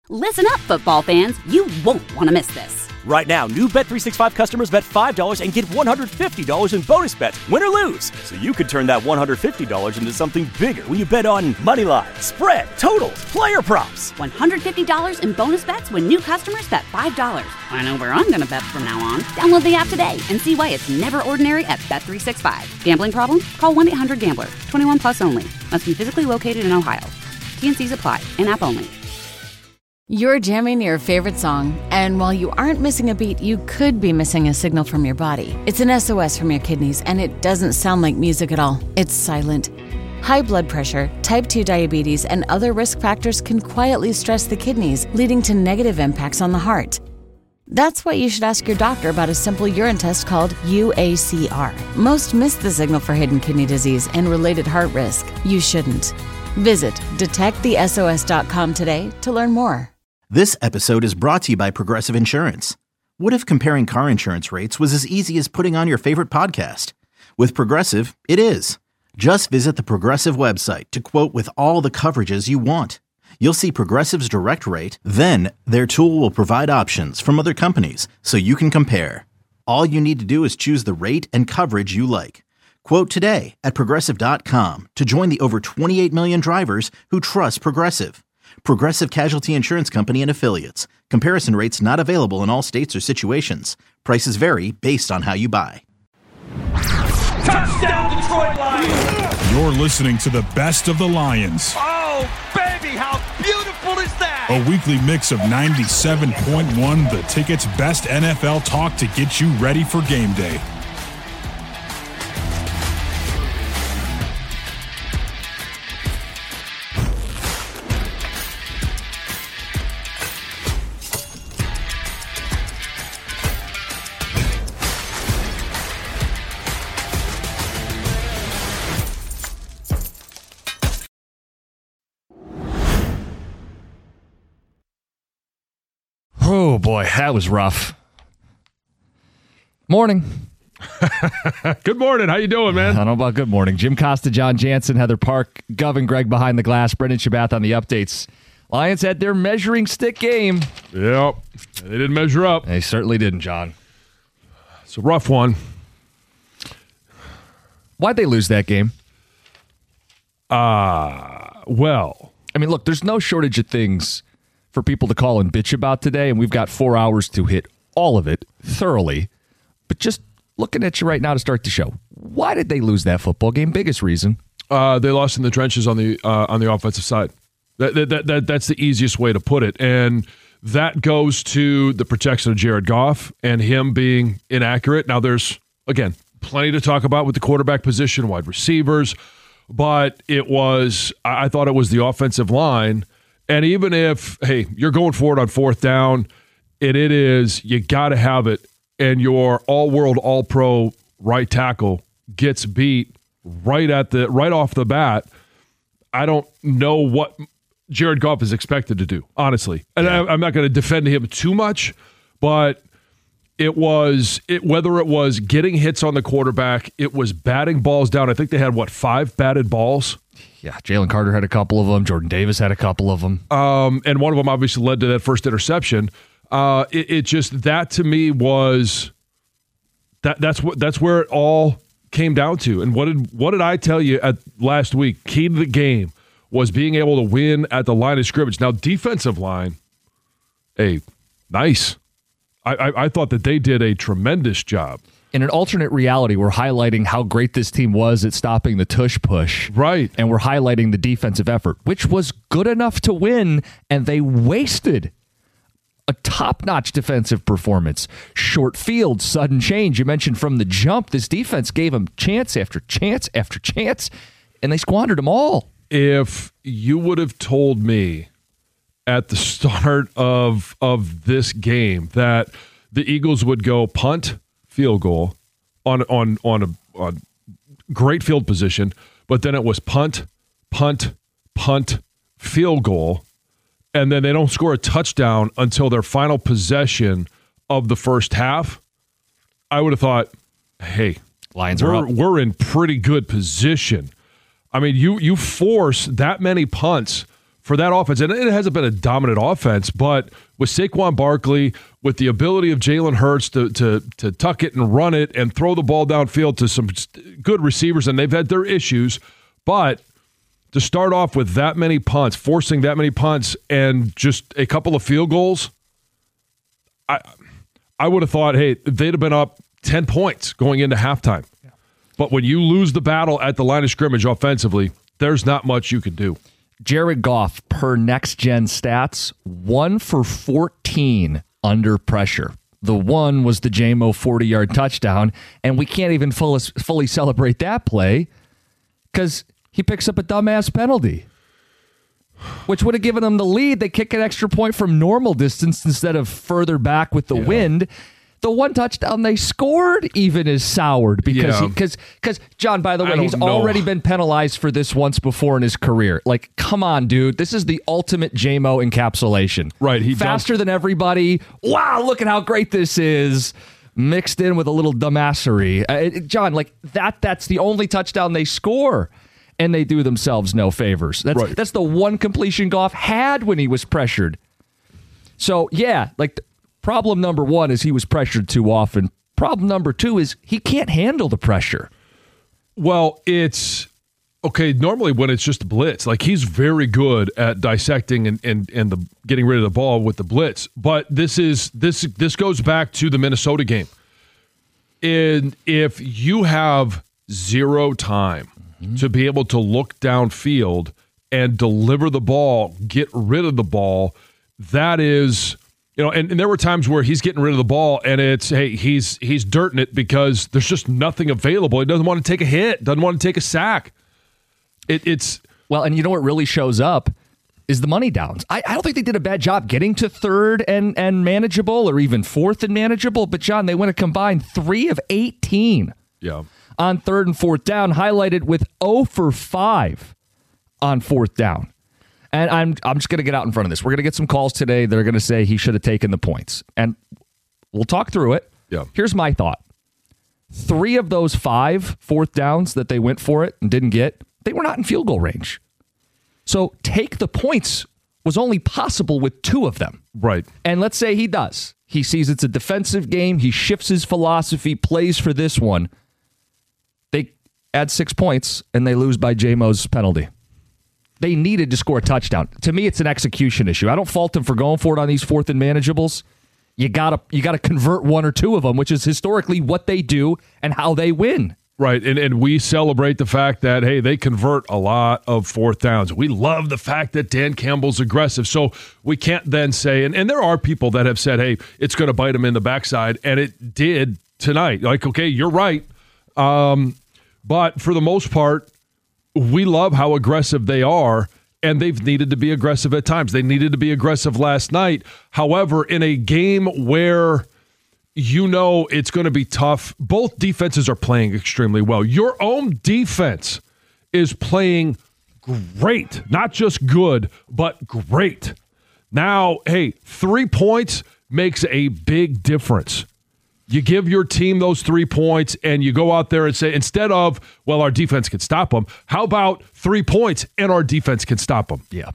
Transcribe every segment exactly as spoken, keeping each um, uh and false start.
Listen up, football fans. You won't want to miss this. Right now, new Bet three sixty-five customers bet five dollars and get one hundred fifty dollars in bonus bets, win or lose. So you could turn that one hundred fifty dollars into something bigger when you bet on money line, spread, totals, player props. one hundred fifty dollars in bonus bets when new customers bet five dollars. I know where I'm going to bet from now on. Download the app today and see why it's never ordinary at Bet three sixty-five. Gambling problem? Call one eight hundred gambler. twenty-one plus only. Must be physically located in Ohio. T N Cs apply. In-app only. You're jamming your favorite song, and while you aren't missing a beat, you could be missing a signal from your body. It's an S O S from your kidneys, and it doesn't sound like music at all. It's silent. High blood pressure, type two diabetes, and other risk factors can quietly stress the kidneys, leading to negative impacts on the heart. That's why you should ask your doctor about a simple urine test called U A C R. Most miss the signal for hidden kidney disease and related heart risk. You shouldn't. Visit detect the S O S dot com today to learn more. This episode is brought to you by Progressive Insurance. What if comparing car insurance rates was as easy as putting on your favorite podcast? With Progressive, it is. Just visit the Progressive website to quote with all the coverages you want. You'll see Progressive's direct rate, then their tool will provide options from other companies so you can compare. All you need to do is choose the rate and coverage you like. Quote today at Progressive dot com to join the over twenty-eight million drivers who trust Progressive. Progressive Casualty Insurance Company and Affiliates. Comparison rates not available in all states or situations. Prices vary based on how you buy. Touchdown, Detroit Lions! You're listening to the best of the Lions. Oh, baby, how beautiful is that? A weekly mix of ninety-seven point one, The Ticket's best N F L talk to get you ready for game day. Oh, boy, that was rough. Morning. Good morning. How you doing, man? I don't know about good morning. Jim Costa, John Jansen, Heather Park, Gov and Greg behind the glass, Brendan Shabath on the updates. Lions had their measuring stick game. Yep. They didn't measure up. They certainly didn't, John. It's a rough one. Why'd they lose that game? Uh, well. I mean, look, there's no shortage of things for people to call and bitch about today, and we've got four hours to hit all of it thoroughly. But just looking at you right now to start the show, why did they lose that football game? Biggest reason. Uh, they lost in the trenches on the uh, on the offensive side. That, that, that, that That's the easiest way to put it. And that goes to the protection of Jared Goff and him being inaccurate. Now, there's, again, plenty to talk about with the quarterback position, wide receivers, but it was, I thought it was the offensive line. And even if, hey, you're going forward on fourth down, and it is, you got to have it, and your all-world, all-pro right tackle gets beat right at the right off the bat, I don't know what Jared Goff is expected to do, honestly. And yeah. I, I'm not going to defend him too much, but it was, it, whether it was getting hits on the quarterback, it was batting balls down. I think they had, what, five batted balls? Yeah, Jalen Carter had a couple of them. Jordan Davis had a couple of them. Um, and one of them obviously led to that first interception. Uh, it, it just, that to me was, that that's what that's where it all came down to. And what did what did I tell you at last week? Key to the game was being able to win at the line of scrimmage. Now, defensive line, hey, nice. I, I, I thought that they did a tremendous job. In an alternate reality, we're highlighting how great this team was at stopping the tush push. Right. And we're highlighting the defensive effort, which was good enough to win, and they wasted a top-notch defensive performance. Short field, sudden change. You mentioned from the jump, this defense gave them chance after chance after chance, and they squandered them all. If you would have told me at the start of of this game that the Eagles would go punt, field goal on on on a on great field position, but then it was punt, punt, punt, field goal, and then they don't score a touchdown until their final possession of the first half, I would have thought, hey, Lions we're, are up. we're in pretty good position. I mean, you you force that many punts for that offense, and it hasn't been a dominant offense, but with Saquon Barkley, with the ability of Jalen Hurts to, to to tuck it and run it and throw the ball downfield to some good receivers, and they've had their issues, but to start off with that many punts, forcing that many punts, and just a couple of field goals, I I would have thought, hey, they'd have been up ten points going into halftime. Yeah. But when you lose the battle at the line of scrimmage offensively, there's not much you can do. Jared Goff, per next-gen stats, one for fourteen under pressure. The one was the J M O forty-yard touchdown, and we can't even full, fully celebrate that play because he picks up a dumbass penalty, which would have given them the lead. They kick an extra point from normal distance instead of further back with the yeah. wind. The one touchdown they scored even is soured because, yeah. because, because John, by the way, he's know. already been penalized for this once before in his career. Like, come on, dude. This is the ultimate J M O encapsulation. Right. He Faster dumped- than everybody. Wow, look at how great this is. Mixed in with a little dumbassery. Uh, it, John, like, that that's the only touchdown they score. And they do themselves no favors. That's right. that's the one completion Goff had when he was pressured. So, yeah, like, problem number one is he was pressured too often. Problem number two is he can't handle the pressure. Well, it's okay. Normally, when it's just a blitz, like he's very good at dissecting and and and the getting rid of the ball with the blitz. But this is this this goes back to the Minnesota game. And if you have zero time mm-hmm. to be able to look downfield and deliver the ball, get rid of the ball, that is. You know, and, and there were times where he's getting rid of the ball, and it's, hey, he's he's dirting it because there's just nothing available. He doesn't want to take a hit, doesn't want to take a sack. It, it's well, and you know what really shows up is the money downs. I, I don't think they did a bad job getting to third and and manageable, or even fourth and manageable. But John, they went a combined three of eighteen. Yeah, on third and fourth down, highlighted with zero for five on fourth down. And I'm I'm just going to get out in front of this. We're going to get some calls today that are going to say he should have taken the points. And we'll talk through it. Yeah. Here's my thought. Three of those five fourth downs that they went for it and didn't get, they were not in field goal range. So take the points was only possible with two of them. Right. And let's say he does. He sees it's a defensive game. He shifts his philosophy, plays for this one. They add six points, and they lose by J M O's penalty. They needed to score a touchdown. To me, it's an execution issue. I don't fault them for going for it on these fourth and manageables. You gotta you gotta convert one or two of them, which is historically what they do and how they win. Right, and and we celebrate the fact that, hey, they convert a lot of fourth downs. We love the fact that Dan Campbell's aggressive. So we can't then say, and, and there are people that have said, hey, it's going to bite them in the backside, and it did tonight. Like, okay, you're right. Um, but for the most part, we love how aggressive they are, and they've needed to be aggressive at times. They needed to be aggressive last night. However, in a game where you know it's going to be tough, both defenses are playing extremely well. Your own defense is playing great. Not just good, but great. Now, hey, three points makes a big difference. You give your team those three points and you go out there and say, instead of, well, our defense can stop them, how about three points and our defense can stop them? Yeah.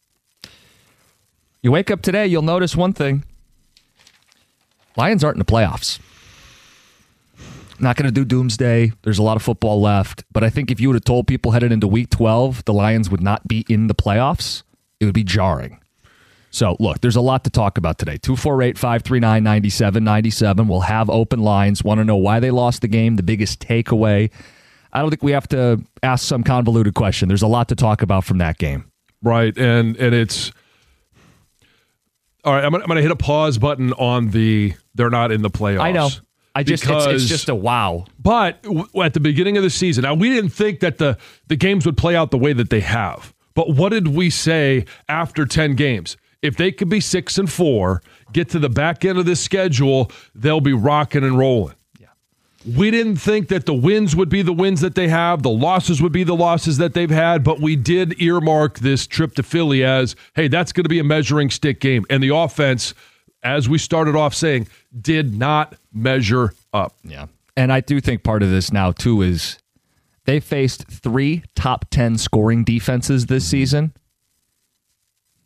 You wake up today, you'll notice one thing. Lions aren't in the playoffs. Not going to do doomsday. There's a lot of football left. But I think if you would have told people headed into week twelve, the Lions would not be in the playoffs, it would be jarring. So, look, there's a lot to talk about today. two four eight, five three nine, nine seven nine seven. We'll have open lines. Want to know why they lost the game, the biggest takeaway. I don't think we have to ask some convoluted question. There's a lot to talk about from that game. Right, and and it's... All right, I'm going to hit a pause button on the they're not in the playoffs. I know. I just because, it's, it's just a wow. But w- at the beginning of the season, now we didn't think that the, the games would play out the way that they have. But what did we say after ten games? If they could be six and four, get to the back end of this schedule, they'll be rocking and rolling. Yeah. We didn't think that the wins would be the wins that they have, the losses would be the losses that they've had, but we did earmark this trip to Philly as, hey, that's going to be a measuring stick game. And the offense, as we started off saying, did not measure up. Yeah. And I do think part of this now, too, is they faced three top ten scoring defenses this season.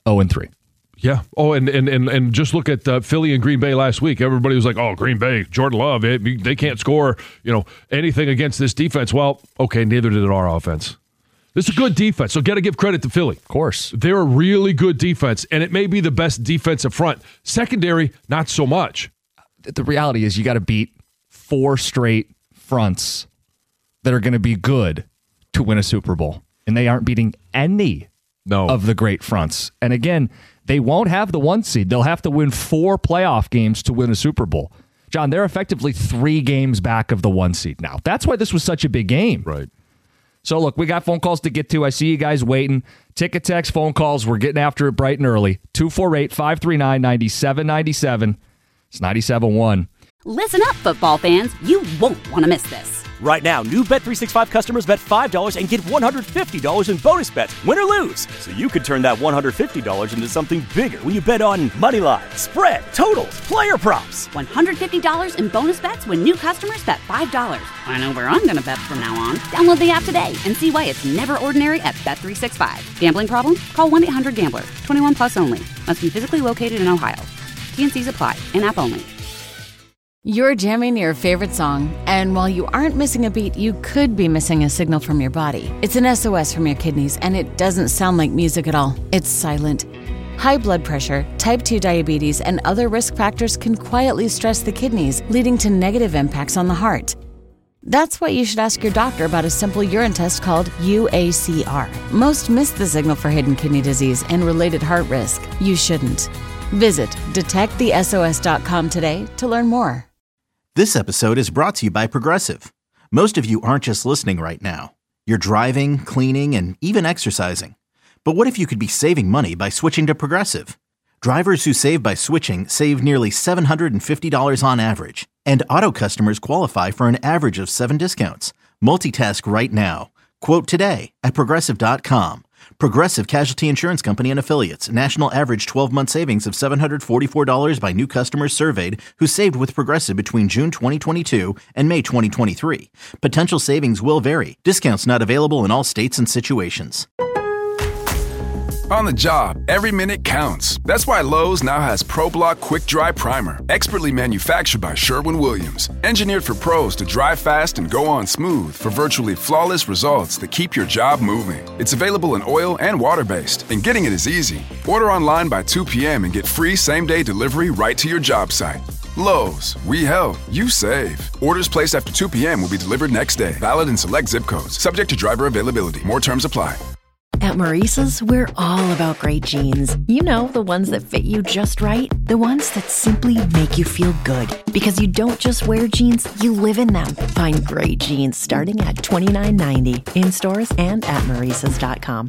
oh and three. Yeah. Oh, and and and, and just look at uh, Philly and Green Bay last week. Everybody was like, "Oh, Green Bay, Jordan Love, it, they can't score, you know, anything against this defense." Well, okay, neither did our offense. This is a good defense, so got to give credit to Philly. Of course, they're a really good defense, and it may be the best defensive front. Secondary, not so much. The reality is, you got to beat four straight fronts that are going to be good to win a Super Bowl, and they aren't beating any no. of the great fronts. And again, they won't have the one seed. They'll have to win four playoff games to win a Super Bowl. John, they're effectively three games back of the one seed now. That's why this was such a big game. Right. So, look, we got phone calls to get to. I see you guys waiting. Ticket, text, phone calls. We're getting after it bright and early. two four eight, five three nine, nine seven nine seven. It's ninety-seven point one. Listen up, football fans. You won't want to miss this. Right now, new Bet three sixty-five customers bet five dollars and get one hundred fifty dollars in bonus bets, win or lose. So you could turn that one hundred fifty dollars into something bigger when you bet on money line, spread, totals, player props. one hundred fifty dollars in bonus bets when new customers bet five dollars. I know where I'm going to bet from now on. Download the app today and see why it's never ordinary at Bet three sixty-five. Gambling problem? Call one eight hundred gambler. twenty-one plus only. Must be physically located in Ohio. T and C's apply. In-app only. You're jamming your favorite song, and while you aren't missing a beat, you could be missing a signal from your body. It's an S O S from your kidneys, and it doesn't sound like music at all. It's silent. High blood pressure, type two diabetes, and other risk factors can quietly stress the kidneys, leading to negative impacts on the heart. That's why you should ask your doctor about a simple urine test called U A C R. Most miss the signal for hidden kidney disease and related heart risk. You shouldn't. Visit detect the S O S dot com today to learn more. This episode is brought to you by Progressive. Most of you aren't just listening right now. You're driving, cleaning, and even exercising. But what if you could be saving money by switching to Progressive? Drivers who save by switching save nearly seven hundred fifty dollars on average. And auto customers qualify for an average of seven discounts. Multitask right now. Quote today at Progressive dot com. Progressive Casualty Insurance Company and Affiliates. National average twelve-month savings of seven hundred forty-four dollars by new customers surveyed who saved with Progressive between June twenty twenty-two and May twenty twenty-three. Potential savings will vary. Discounts not available in all states and situations. On the job, every minute counts. That's why Lowe's now has ProBlock Quick Dry Primer, expertly manufactured by Sherwin-Williams. Engineered for pros to dry fast and go on smooth for virtually flawless results that keep your job moving. It's available in oil and water-based, and getting it is easy. Order online by two p.m. and get free same-day delivery right to your job site. Lowe's, we help, you save. Orders placed after two p.m. will be delivered next day. Valid in select zip codes. Subject to driver availability. More terms apply. At Maurice's, we're all about great jeans. You know, the ones that fit you just right. The ones that simply make you feel good. Because you don't just wear jeans, you live in them. Find great jeans starting at twenty-nine ninety in stores and at Maurices dot com.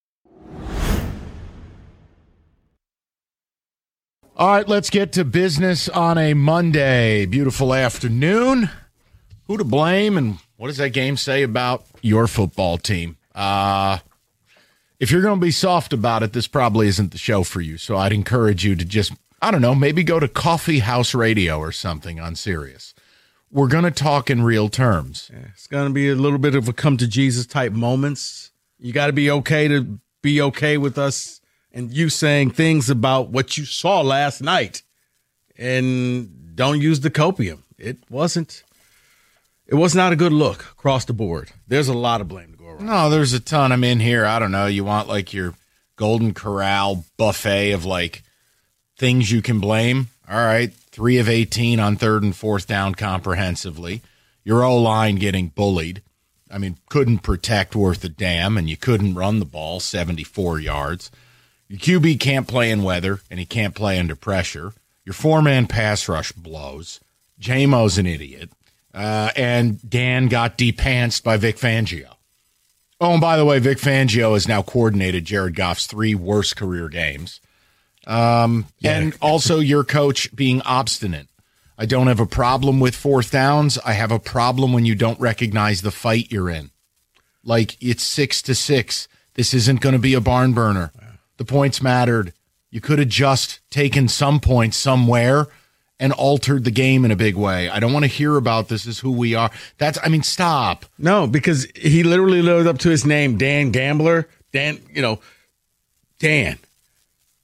All right, let's get to business on a Monday. Beautiful afternoon. Who to blame, and what does that game say about your football team? Uh... If you're going to be soft about it, this probably isn't the show for you. So I'd encourage you to just, I don't know, maybe go to Coffee House Radio or something on Sirius. We're going to talk in real terms. Yeah, it's going to be a little bit of a come to Jesus type moments. You got to be okay to be okay with us and you saying things about what you saw last night. And don't use the copium. It wasn't, it was not a good look across the board. There's a lot of blame. No, there's a ton. I'm in here. I don't know. You want like your Golden Corral buffet of like things you can blame. All right. Three of eighteen on third and fourth down comprehensively. Your O-line getting bullied. I mean, couldn't protect worth a damn, and you couldn't run the ball seventy-four yards. Your Q B can't play in weather, and he can't play under pressure. Your four-man pass rush blows. J-Mo's an idiot. Uh, and Dan got de-pantsed by Vic Fangio. Oh, and by the way, Vic Fangio has now coordinated Jared Goff's three worst career games. Um, yeah. And also your coach being obstinate. I don't have a problem with fourth downs. I have a problem when you don't recognize the fight you're in. Like, it's six to six. This isn't going to be a barn burner. The points mattered. You could have just taken some points somewhere and altered the game in a big way. I don't want to hear about this is who we are. That's, I mean, stop. No, because he literally lived up to his name, Dan Gambler. Dan, you know, Dan.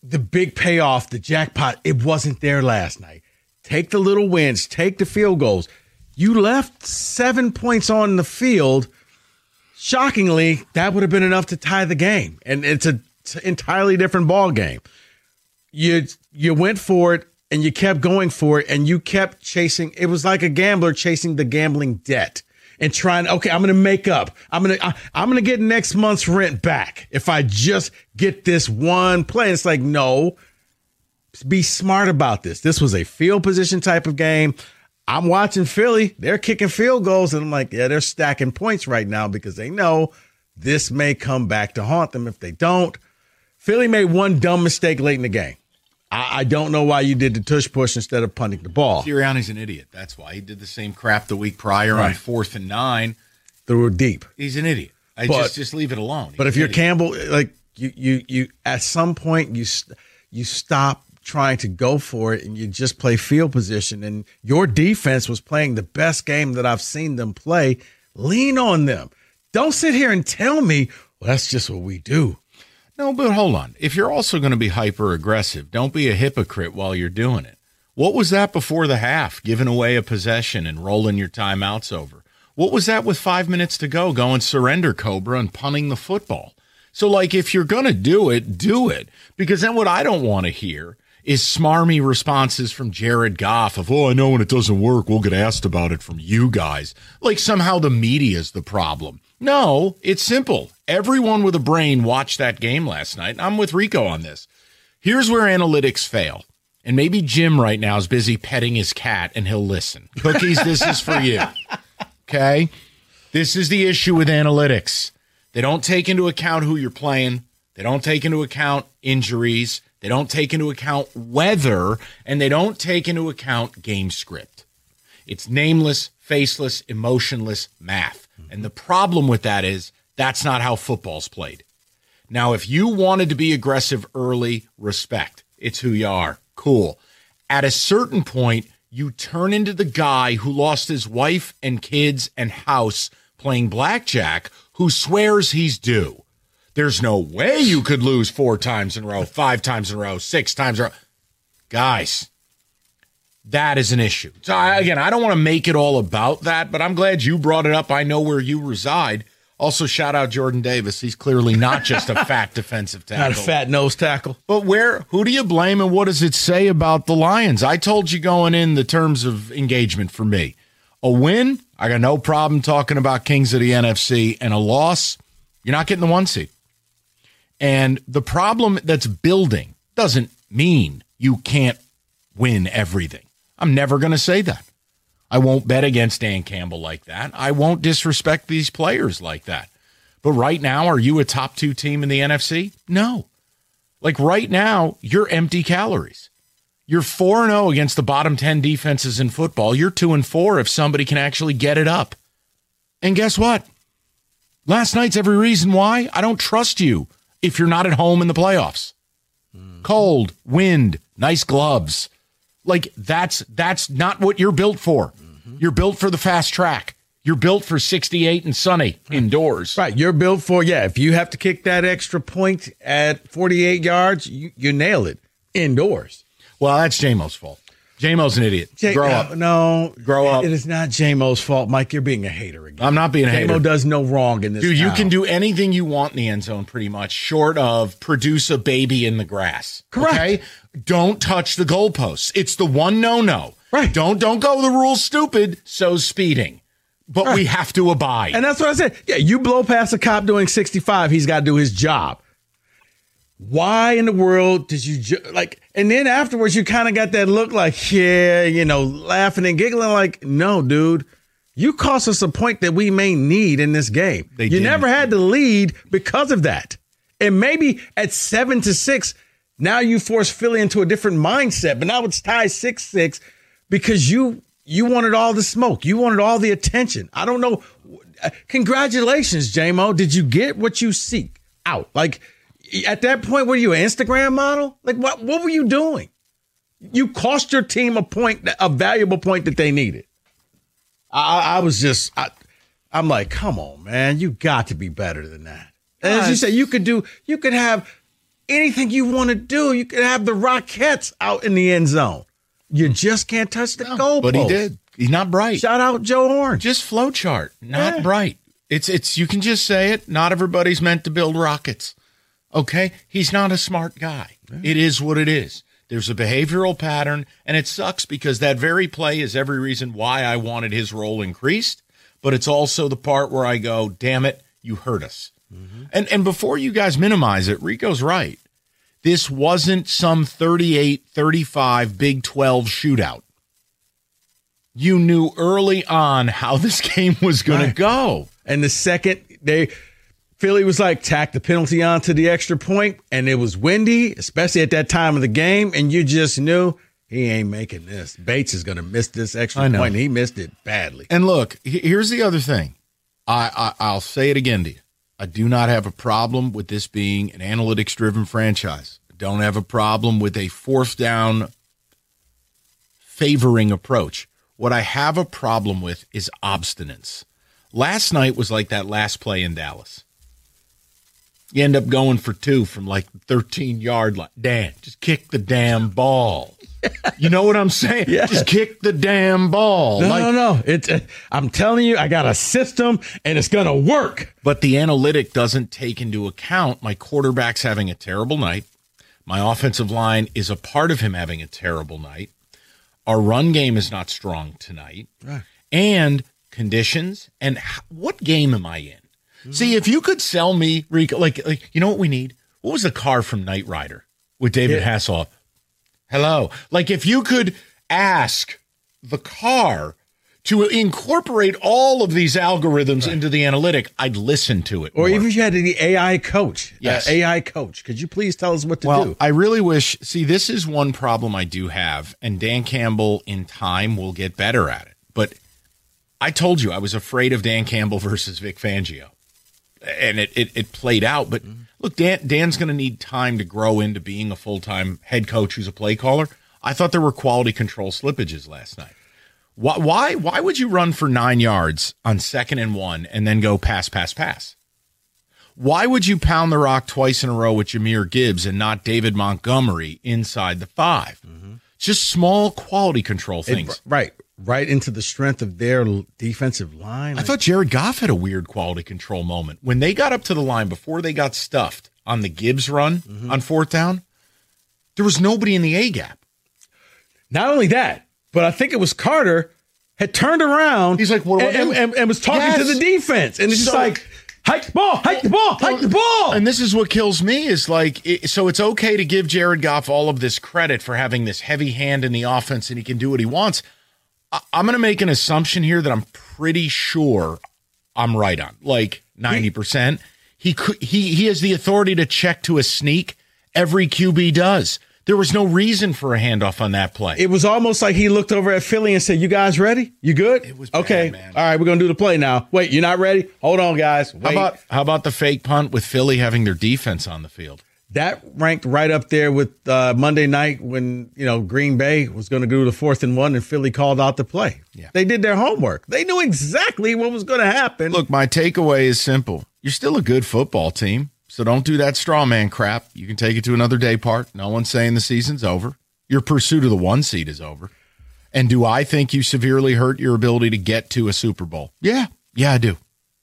the big payoff, the jackpot, it wasn't there last night. Take the little wins, take the field goals. You left seven points on the field. Shockingly, that would have been enough to tie the game. And it's an entirely different ball game. You you went for it and you kept going for it and you kept chasing. It was like a gambler chasing the gambling debt and trying, okay, I'm going to make up. I'm going to I'm going to get next month's rent back if I just get this one play. It's like, no, be smart about this. This was a field position type of game. I'm watching Philly. They're kicking field goals, and I'm like, yeah, they're stacking points right now because they know this may come back to haunt them if they don't. Philly made one dumb mistake late in the game. I, I don't know why you did the tush push instead of punting the ball. Sirianni's an idiot. That's why. He did the same crap the week prior Right. on fourth and nine. Threw it deep. He's an idiot. I But- just just leave it alone. He's But if an you're idiot. Campbell, like you, you, you, at some point you, st- you stop trying to go for it and you just play field position. And your defense was playing the best game that I've seen them play. Lean on them. Don't sit here and tell me, well, that's just what we do. No, but hold on. If you're also going to be hyper aggressive, don't be a hypocrite while you're doing it. What was that before the half, giving away a possession and rolling your timeouts over? What was that with five minutes to go, going surrender Cobra and punting the football? So, like, if you're going to do it, do it. Because then what I don't want to hear is smarmy responses from Jared Goff of, oh, I know when it doesn't work, we'll get asked about it from you guys. Like somehow the media is the problem. No, it's simple. Everyone with a brain watched that game last night. And I'm with Rico on this. Here's where analytics fail. And maybe Jim right now is busy petting his cat and he'll listen. Cookies, this is for you. Okay? This is the issue with analytics. They don't take into account who you're playing. They don't take into account injuries. They don't take into account weather, and they don't take into account game script. It's nameless, faceless, emotionless math. And the problem with that is that's not how football's played. Now, if you wanted to be aggressive early, respect. It's who you are. Cool. At a certain point, you turn into the guy who lost his wife and kids and house playing blackjack who swears he's due. There's no way you could lose four times in a row, five times in a row, six times in a row. Guys, that is an issue. So, I, again, I don't want to make it all about that, but I'm glad you brought it up. I know where you reside. Also, shout out Jordan Davis. He's clearly not just a fat defensive tackle. Not a fat nose tackle. But where? Who do you blame, and what does it say about the Lions? I told you going in the terms of engagement for me. A win, I got no problem talking about Kings of the N F C, and a loss, you're not getting the one seed. And the problem that's building doesn't mean you can't win everything. I'm never going to say that. I won't bet against Dan Campbell like that. I won't disrespect these players like that. But right now, are you a top two team in the N F C? No. Like right now, you're empty calories. You're four and oh against the bottom ten defenses in football. You're two and four if somebody can actually get it up. And guess what? Last night's every reason why I don't trust you if you're not at home in the playoffs. Mm. Cold, wind, nice gloves. Like that's that's not what you're built for. Mm-hmm. You're built for the fast track. You're built for sixty-eight and sunny indoors. Right. You're built for, yeah, if you have to kick that extra point at forty-eight yards, you, you nail it indoors. Well, that's J-Mo's fault. J-Mo's an idiot. J- Grow uh, up. No. Grow up. It is not J-Mo's fault, Mike. You're being a hater again. I'm not being a hater. J-Mo does no wrong in this. Dude, you town. can do anything you want in the end zone pretty much, short of produce a baby in the grass. Correct. Okay? Don't touch the goalposts. It's the one no-no. Right. Don't don't go the rules stupid, so speeding. But Right. we have to abide. And that's what I said. Yeah, you blow past a cop doing sixty-five, he's got to do his job. Why in the world did you ju- like? And then afterwards, you kind of got that look like, yeah, you know, laughing and giggling. Like, no, dude, you cost us a point that we may need in this game. They you didn't. never had to lead because of that. And maybe at seven to six, now you force Philly into a different mindset. But now it's tied six six because you you wanted all the smoke, you wanted all the attention. I don't know. Congratulations, J-Mo. Did you get what you seek out? Like. At that point, were you an Instagram model? Like, what What were you doing? You cost your team a point, a valuable point that they needed. I, I was just, I, I'm like, come on, man. You got to be better than that. And as you say, you could do, you could have anything you want to do. You could have the Rockettes out in the end zone. You just can't touch the goal But post. he did. He's not bright. Shout out Joe Horn. Just flow chart, not Yeah. bright. It's it's you can just say it. Not everybody's meant to build rockets. Okay? He's not a smart guy. Yeah. It is what it is. There's a behavioral pattern, and it sucks because that very play is every reason why I wanted his role increased, but it's also the part where I go, damn it, you hurt us. Mm-hmm. And and before you guys minimize it, Rico's right. This wasn't some thirty-eight thirty-five Big twelve shootout. You knew early on how this game was going right. to go. And the second they Philly was like, tack the penalty on to the extra point, and it was windy, especially at that time of the game, and you just knew he ain't making this. Bates is going to miss this extra point, and he missed it badly. And look, here's the other thing. I, I I'll say it again to you. I do not have a problem with this being an analytics-driven franchise. I don't have a problem with a fourth down favoring approach. What I have a problem with is obstinance. Last night was like that last play in Dallas. You end up going for two from like thirteen-yard line. Dan, just kick the damn ball. You know what I'm saying? Yeah. Just kick the damn ball. No, like, no, no. It's, uh, I'm telling you, I got a system, and it's going to work. But the analytic doesn't take into account my quarterback's having a terrible night. My offensive line is a part of him having a terrible night. Our run game is not strong tonight. Right. And conditions. And h- what game am I in? Mm-hmm. See, if you could sell me, Rico, like, like, you know what we need? What was the car from Knight Rider with David yeah. Hasselhoff? Hello. Like, if you could ask the car to incorporate all of these algorithms right. into the analytic, I'd listen to it. Or more. even if you had the A I coach. Yes. Uh, A I coach. Could you please tell us what to well, do? I really wish, see, this is one problem I do have, and Dan Campbell in time will get better at it. But I told you I was afraid of Dan Campbell versus Vic Fangio. And it, it, it played out. But mm-hmm. look, Dan, Dan's going to need time to grow into being a full-time head coach who's a play caller. I thought there were quality control slippages last night. Why, why, why would you run for nine yards on second and one and then go pass, pass, pass? Why would you pound the rock twice in a row with Jahmyr Gibbs and not David Montgomery inside the five? Mm-hmm. Just small quality control things. It, right. Right into the strength of their defensive line. I thought Jared Goff had a weird quality control moment. When they got up to the line, before they got stuffed on the Gibbs run mm-hmm. on fourth down, there was nobody in the A-gap. Not only that, but I think it was Carter had turned around. He's like, what do I and, do? And, and was talking yes. to the defense. And it's so, just like, hike the ball, hike the ball, hike the ball. And this is what kills me is like, it, so it's okay to give Jared Goff all of this credit for having this heavy hand in the offense and he can do what he wants. I, I'm going to make an assumption here that I'm pretty sure I'm right on, like ninety percent. He could, he, he has the authority to check to a sneak. Every Q B does. There was no reason for a handoff on that play. It was almost like he looked over at Philly and said, you guys ready? You good? It was bad, okay. Man. All right, we're going to do the play now. Wait, you're not ready? Hold on, guys. Wait. How about how about the fake punt with Philly having their defense on the field? That ranked right up there with uh, Monday night when, you know, Green Bay was going to do the fourth and one and Philly called out the play. Yeah. They did their homework. They knew exactly what was going to happen. Look, my takeaway is simple. You're still a good football team. So don't do that straw man crap. You can take it to another day part. No one's saying the season's over. Your pursuit of the one seed is over. And do I think you severely hurt your ability to get to a Super Bowl? Yeah. Yeah, I do.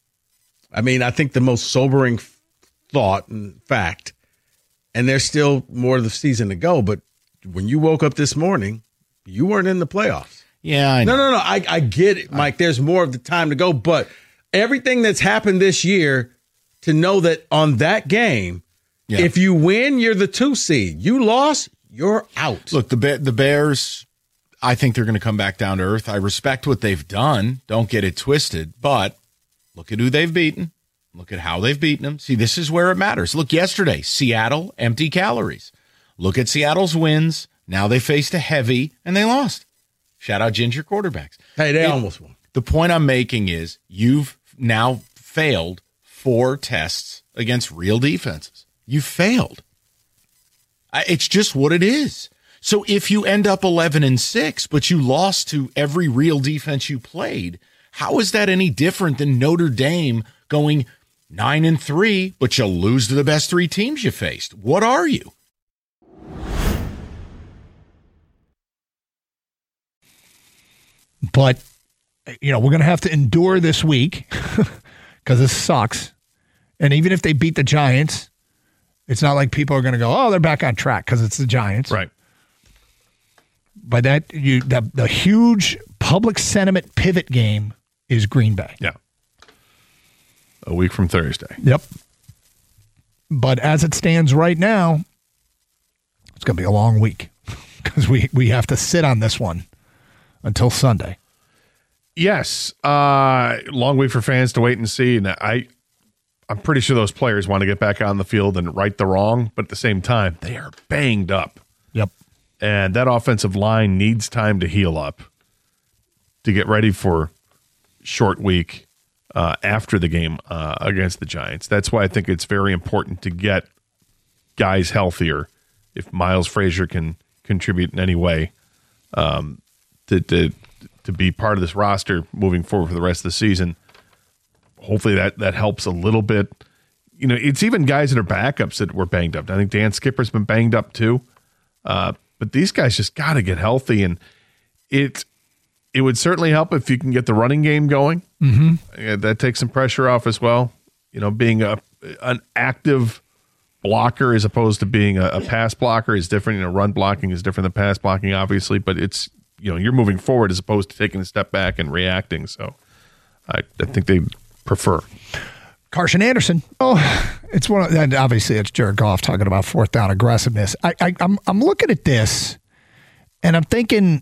I mean, I think the most sobering thought and fact, and there's still more of the season to go, but when you woke up this morning, you weren't in the playoffs. Yeah, I know. No, no, no. I, I get it, Mike. There's more of the time to go, but everything that's happened this year, to know that on that game, yeah. if you win, you're the two seed. You lost, you're out. Look, the Ba- the Bears, I think they're going to come back down to earth. I respect what they've done. Don't get it twisted. But look at who they've beaten. Look at how they've beaten them. See, this is where it matters. Look, yesterday, Seattle, empty calories. Look at Seattle's wins. Now they faced a heavy, and they lost. Shout out Ginger quarterbacks. Hey, they it, almost won. The point I'm making is you've now failed four tests against real defenses. You failed. It's just what it is. So if you end up eleven and six, but you lost to every real defense you played, how is that any different than Notre Dame going Nine and three, but you'll lose to the best three teams you faced. What are you? But, you know, we're going to have to endure this week because this sucks. And even if they beat the Giants, it's not like people are going to go, oh, they're back on track because it's the Giants. Right. But that you the, the huge public sentiment pivot game is Green Bay. Yeah. A week from Thursday. Yep. But as it stands right now, it's going to be a long week because we, we have to sit on this one until Sunday. Yes. Uh, long week for fans to wait and see. And I, I'm pretty sure those players want to get back on the field and right the wrong, but at the same time, they are banged up. Yep. And that offensive line needs time to heal up to get ready for short week uh, after the game uh, against the Giants. That's why I think it's very important to get guys healthier. If Miles Frazier can contribute in any way um, to, to to be part of this roster moving forward for the rest of the season, hopefully that that helps a little bit. You know, it's even guys that are backups that were banged up. I think Dan Skipper's been banged up too. Uh, but these guys just got to get healthy, and it it would certainly help if you can get the running game going. Mm-hmm. Uh, that takes some pressure off as well. You know, being a an active blocker as opposed to being a, a pass blocker is different. You know, run blocking is different than pass blocking, obviously, but it's, you know, you're moving forward as opposed to taking a step back and reacting. So I, I think they prefer. Carson Anderson. Oh, it's one of, and obviously it's Jared Goff talking about fourth down aggressiveness. I, I, I'm I'm looking at this, and I'm thinking,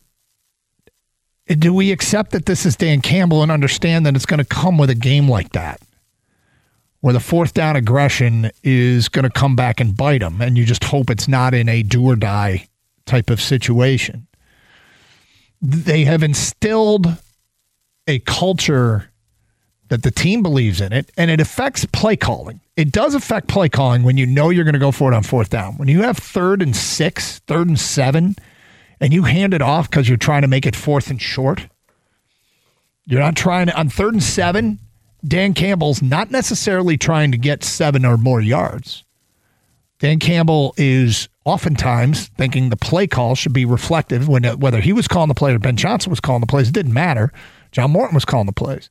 do we accept that this is Dan Campbell and understand that it's going to come with a game like that, where the fourth down aggression is going to come back and bite them, and you just hope it's not in a do or die type of situation? They have instilled a culture that the team believes in it, and it affects play calling. It does affect play calling when you know you're going to go for it on fourth down. When you have third and six, third and seven, and you hand it off because you're trying to make it fourth and short, you're not trying to, on third and seven, Dan Campbell's not necessarily trying to get seven or more yards. Dan Campbell is oftentimes thinking the play call should be reflective, when whether he was calling the play or Ben Johnson was calling the plays, it didn't matter. John Morton was calling the plays.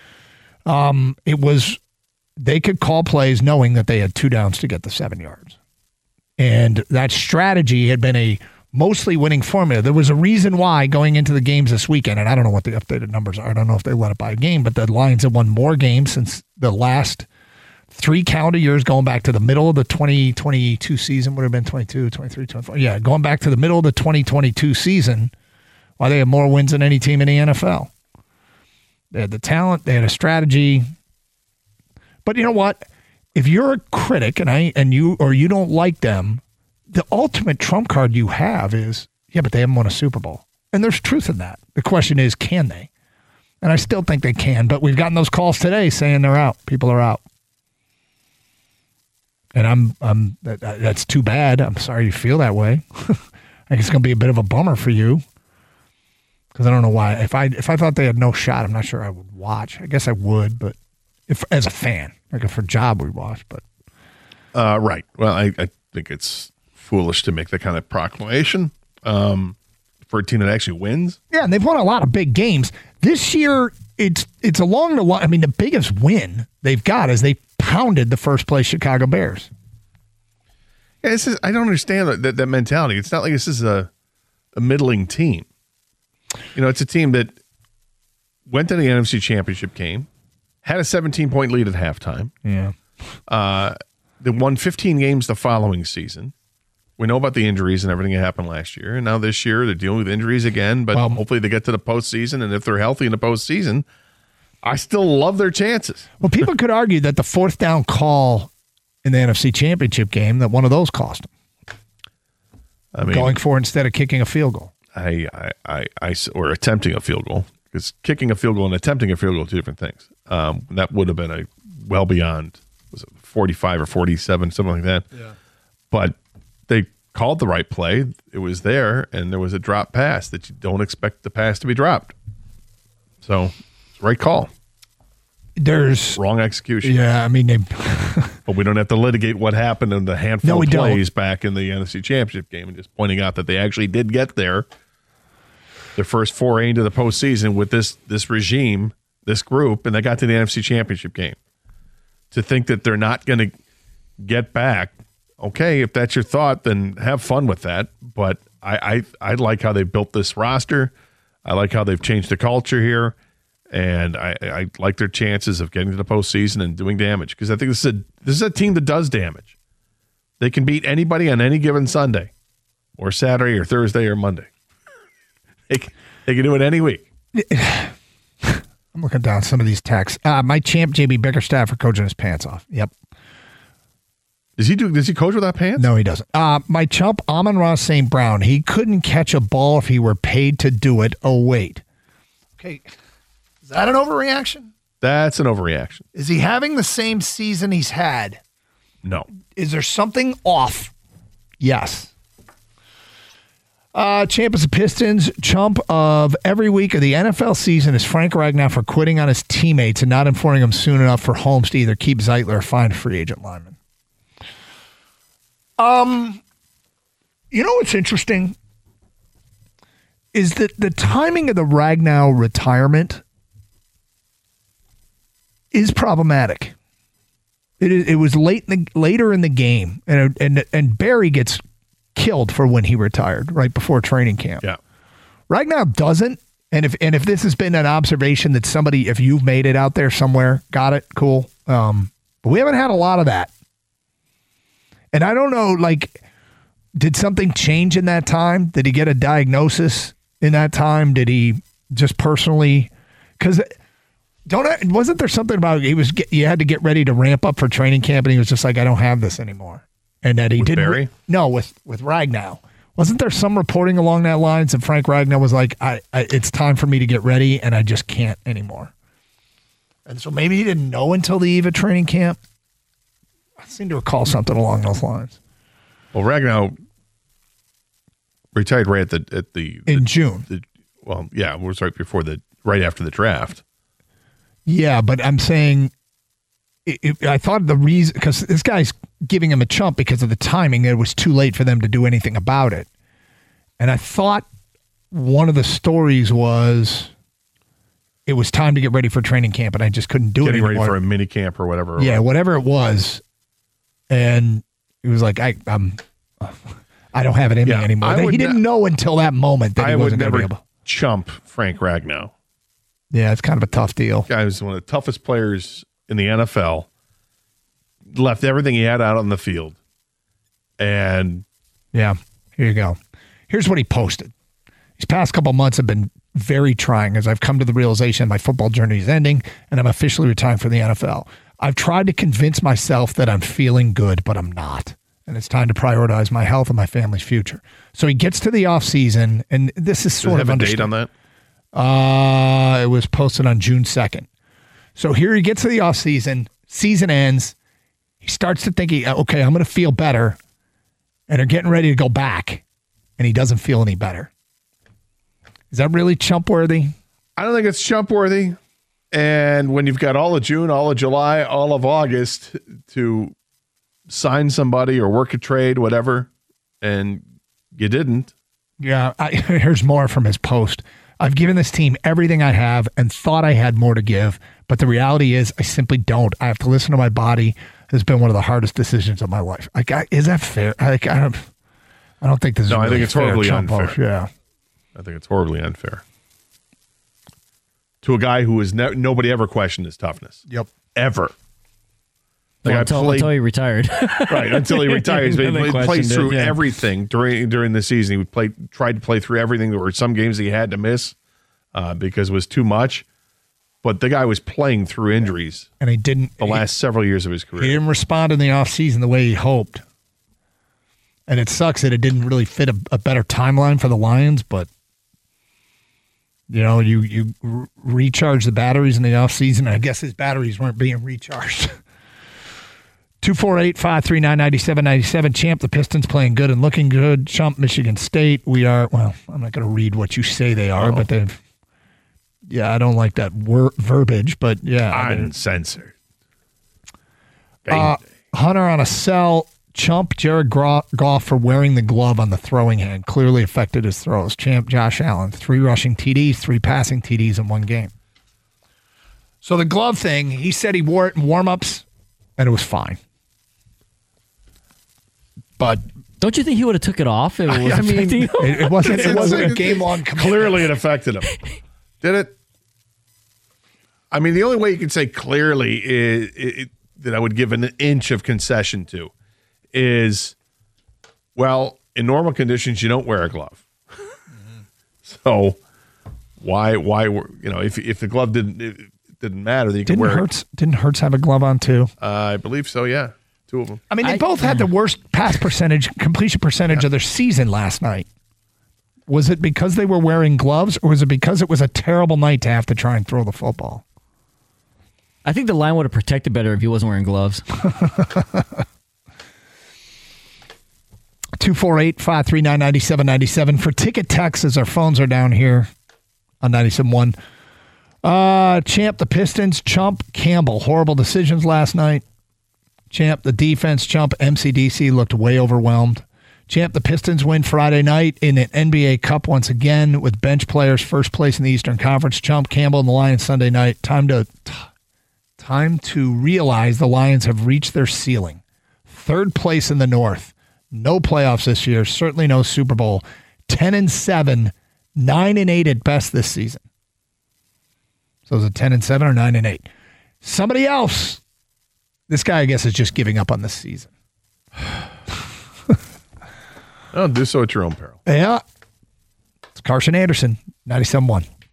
Um, it was, they could call plays knowing that they had two downs to get the seven yards. And that strategy had been a mostly winning formula. There was a reason why going into the games this weekend, and I don't know what the updated numbers are. I don't know if they let it by a game, but the Lions have won more games since the last three calendar years, going back to the middle of the twenty twenty-two season, would have been twenty-two, twenty-three, twenty-four. Yeah, going back to the middle of the twenty twenty-two season, why they have more wins than any team in the N F L. They had the talent, they had a strategy. But you know what? If you're a critic and I and you or you don't like them, the ultimate trump card you have is, yeah, but they haven't won a Super Bowl. And there's truth in that. The question is, can they? And I still think they can, but we've gotten those calls today saying they're out. People are out. And I'm I'm that, that's too bad. I'm sorry you feel that way. I think it's going to be a bit of a bummer for you. Because I don't know why. If I if I thought they had no shot, I'm not sure I would watch. I guess I would, but if as a fan, like if for a job we'd watch. But uh, right. Well, I, I think it's foolish to make that kind of proclamation um, for a team that actually wins. Yeah, and they've won a lot of big games this year. It's it's along the line. I mean, the biggest win they've got is they pounded the first place Chicago Bears. Yeah, this is, I don't understand that, that mentality. It's not like this is a a middling team. You know, it's a team that went to the N F C Championship game, had a seventeen-point lead at halftime. Yeah. Uh, they won fifteen games the following season. We know about the injuries and everything that happened last year. And now this year, they're dealing with injuries again. But well, hopefully they get to the postseason. And if they're healthy in the postseason, I still love their chances. Well, people could argue that the fourth down call in the N F C Championship game, that one of those cost them. I mean, going for instead of kicking a field goal. I, I, I, I, or attempting a field goal, because kicking a field goal and attempting a field goal are two different things. Um, that would have been a well beyond, was it forty-five or forty-seven, something like that. Yeah. But they called the right play. It was there, and there was a drop pass that you don't expect the pass to be dropped. So, it's the right call. there's wrong execution. Yeah, I mean, they, but we don't have to litigate what happened in the handful No, we of plays don't. back in the N F C Championship game, and just pointing out that they actually did get there. Their first foray into the postseason with this this regime, this group, and they got to the N F C Championship game. To think that they're not going to get back, okay, if that's your thought, then have fun with that. But I, I I like how they built this roster. I like how they've changed the culture here. And I, I like their chances of getting to the postseason and doing damage, because I think this is a this is a team that does damage. They can beat anybody on any given Sunday, or Saturday, or Thursday, or Monday. they can, they can do it any week. I'm looking down some of these texts. Uh, my champ, J B Bickerstaff, for coaching his pants off. Yep. Does he do? Does he coach without pants? No, he doesn't. Uh, my chump, Amon-Ra Saint Brown. He couldn't catch a ball if he were paid to do it. Oh wait. Okay. Is that an overreaction? That's an overreaction. Is he having the same season he's had? No. Is there something off? Yes. Uh, champ is the Pistons. Chump of every week of the N F L season is Frank Ragnow for quitting on his teammates and not informing them soon enough for Holmes to either keep Zeitler or find a free agent lineman. Um, you know what's interesting is that the timing of the Ragnow retirement is problematic. It is, it was late in the, later in the game, and and and Barry gets killed for when he retired right before training camp. Yeah, Ragnow doesn't, and if and if this has been an observation that somebody, if you've made it out there somewhere, got it, cool. Um, but we haven't had a lot of that, and I don't know, like, did something change in that time? Did he get a diagnosis in that time? Did he just personally, because. Don't I, wasn't there something about he was you had to get ready to ramp up for training camp, and he was just like, I don't have this anymore, and that he with didn't. Barry? No, with with Ragnow. Wasn't there some reporting along that lines that Frank Ragnow was like, I, I it's time for me to get ready, and I just can't anymore. And so maybe he didn't know until the eve of training camp. I seem to recall something along those lines. Well, Ragnow retired right at the at the in the, June. The, well, yeah, it was right before the right after the draft. Yeah, but I'm saying, it, it, I thought the reason, because this guy's giving him a chump because of the timing, it was too late for them to do anything about it. And I thought one of the stories was it was time to get ready for training camp, and I just couldn't do Getting it ready anymore. for a mini camp or whatever. Yeah, whatever it was. And he was like, I, I'm, I don't have it in Yeah, me anymore. I He would didn't ne- know until that moment that I he would wasn't going to never be able. chump Frank Ragnow. Yeah, it's kind of a tough deal. Guy was one of the toughest players in the N F L. Left everything he had out on the field. And yeah, here you go. Here's what he posted. These past couple months have been very trying as I've come to the realization my football journey is ending and I'm officially retiring from the N F L. I've tried to convince myself that I'm feeling good, but I'm not. And it's time to prioritize my health and my family's future. So he gets to the offseason, and this is sort does it of have a date understood. on that? Uh, it was posted on June second. So here he gets to the offseason, season ends. He starts to think, he, okay, I'm going to feel better. And they're getting ready to go back. And he doesn't feel any better. Is that really chump worthy? I don't think it's chump worthy. And when you've got all of June, all of July, all of August to sign somebody or work a trade, whatever, and you didn't. Yeah, I, here's more from his post. I've given this team everything I have and thought I had more to give, but the reality is I simply don't. I have to listen to my body. It's been one of the hardest decisions of my life. Like, I, is that fair? I, I don't. I don't think this No, is. I Really think it's fair, horribly Chumpo. unfair. Yeah, I think it's horribly unfair to a guy who is ne- nobody ever questioned his toughness. Yep, ever. Well, Like I until, played- until he retired. Right, until he retires. But Then they he plays questioned through it, yeah. everything during during the season. He would play, tried to play through everything. There were some games he had to miss uh, because it was too much. But the guy was playing through injuries and he didn't. the last several years of his career. He didn't respond in the offseason the way he hoped. And it sucks that it didn't really fit a, a better timeline for the Lions, but you know, you you r- recharge the batteries in the offseason. I guess his batteries weren't being recharged. two four eight, five three nine, nine seven nine seven. Champ, the Pistons playing good and looking good. Chump, Michigan State. We are, well, I'm not going to read what you say they are, Uh-oh. but they've yeah, I don't like that wor- verbiage, but yeah. Uncensored. Uh, Hunter on a sell. Chump Jared Goff for wearing the glove on the throwing hand clearly affected his throws. Champ Josh Allen, three rushing T Ds, three passing T Ds in one game. So the glove thing, he said he wore it in warm-ups, and it was fine. But don't you think he would have took it off? If it was I mean, affecting him? it, it wasn't. It wasn't a game-long commitment. Clearly, it affected him. Did it? I mean, the only way you can say clearly is, it, that I would give an inch of concession to is, well, in normal conditions, you don't wear a glove. Mm-hmm. So why, why, you know, if if the glove didn't it didn't matter, then you could didn't wear Hurts, it. Didn't Hurts have a glove on too? Uh, I believe so. Yeah, two of them. I mean, they I, both had the worst pass percentage, completion percentage yeah. of their season last night. Was it because they were wearing gloves, or was it because it was a terrible night to have to try and throw the football? I think the line would have protected better if he wasn't wearing gloves. two four eight, five three nine, nine seven nine seven for ticket texts. Our phones are down here on ninety-seven point one. Uh, Champ, the Pistons, Chump, Campbell. Horrible decisions last night. Champ, the defense, Chump, M C D C looked way overwhelmed. Champ, the Pistons win Friday night in an N B A Cup once again with bench players first place in the Eastern Conference. Chump, Campbell, and the Lions Sunday night. Time to, t- time to realize the Lions have reached their ceiling. Third place in the North. No playoffs this year. Certainly no Super Bowl. Ten and seven, nine and eight at best this season. So is it ten and seven or nine and eight? Somebody else. This guy, I guess, is just giving up on this season. Oh, do so at your own peril. Yeah. It's Carson Anderson, ninety-seven point one.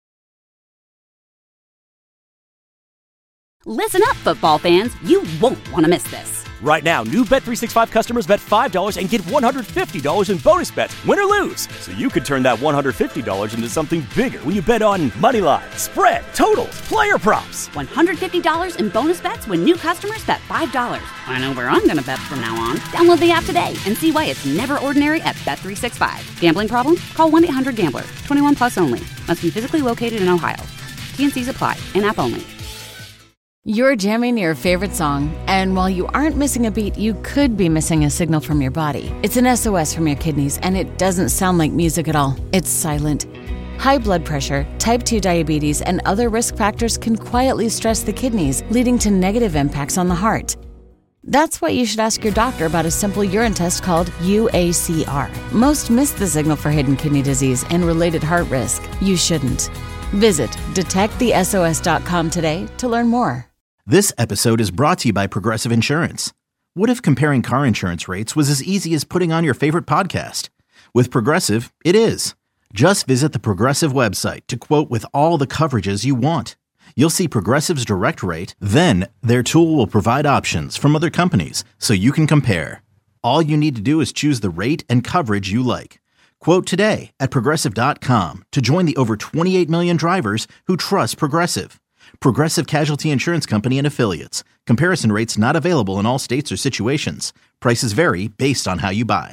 Listen up, football fans. You won't want to miss this. Right now, new Bet three sixty-five customers bet five dollars and get one hundred fifty dollars in bonus bets, win or lose. So you could turn that one hundred fifty dollars into something bigger when you bet on money line, spread, totals, player props. one hundred fifty dollars in bonus bets when new customers bet five dollars. I know where I'm going to bet from now on. Download the app today and see why it's never ordinary at Bet three sixty-five. Gambling problem? Call one eight hundred gambler. twenty-one plus only. Must be physically located in Ohio. T N Cs apply. In-app only. You're jamming your favorite song, and while you aren't missing a beat, you could be missing a signal from your body. It's an S O S from your kidneys, and it doesn't sound like music at all. It's silent. High blood pressure, type two diabetes, and other risk factors can quietly stress the kidneys, leading to negative impacts on the heart. That's why you should ask your doctor about a simple urine test called U A C R. Most miss the signal for hidden kidney disease and related heart risk. You shouldn't. Visit detect the S O S dot com today to learn more. This episode is brought to you by Progressive Insurance. What if comparing car insurance rates was as easy as putting on your favorite podcast? With Progressive, it is. Just visit the Progressive website to quote with all the coverages you want. You'll see Progressive's direct rate, then their tool will provide options from other companies so you can compare. All you need to do is choose the rate and coverage you like. Quote today at Progressive dot com to join the over twenty-eight million drivers who trust Progressive. Progressive Casualty Insurance Company and Affiliates. Comparison rates not available in all states or situations. Prices vary based on how you buy.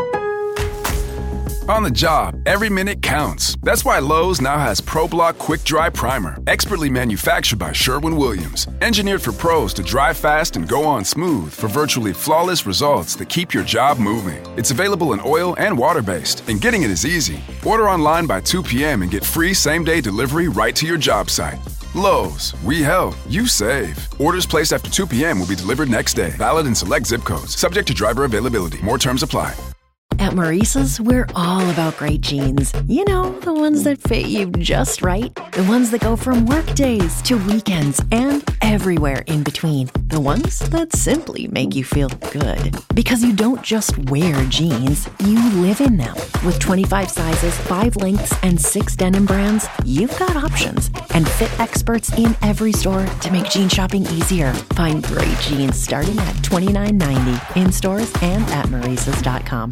On the job, every minute counts. That's why Lowe's now has ProBlock Quick Dry Primer, expertly manufactured by Sherwin-Williams. Engineered for pros to dry fast and go on smooth for virtually flawless results that keep your job moving. It's available in oil and water-based, and getting it is easy. Order online by two p.m. and get free same-day delivery right to your job site. Lowe's, we help, you save. Orders placed after two p.m. will be delivered next day. Valid in select zip codes. Subject to driver availability. More terms apply. At Maurice's, we're all about great jeans. You know, the ones that fit you just right. The ones that go from work days to weekends and everywhere in between. The ones that simply make you feel good. Because you don't just wear jeans, you live in them. With twenty-five sizes, five lengths, and six denim brands, you've got options. And fit experts in every store to make jean shopping easier. Find great jeans starting at twenty-nine ninety in stores and at Maurice's dot com.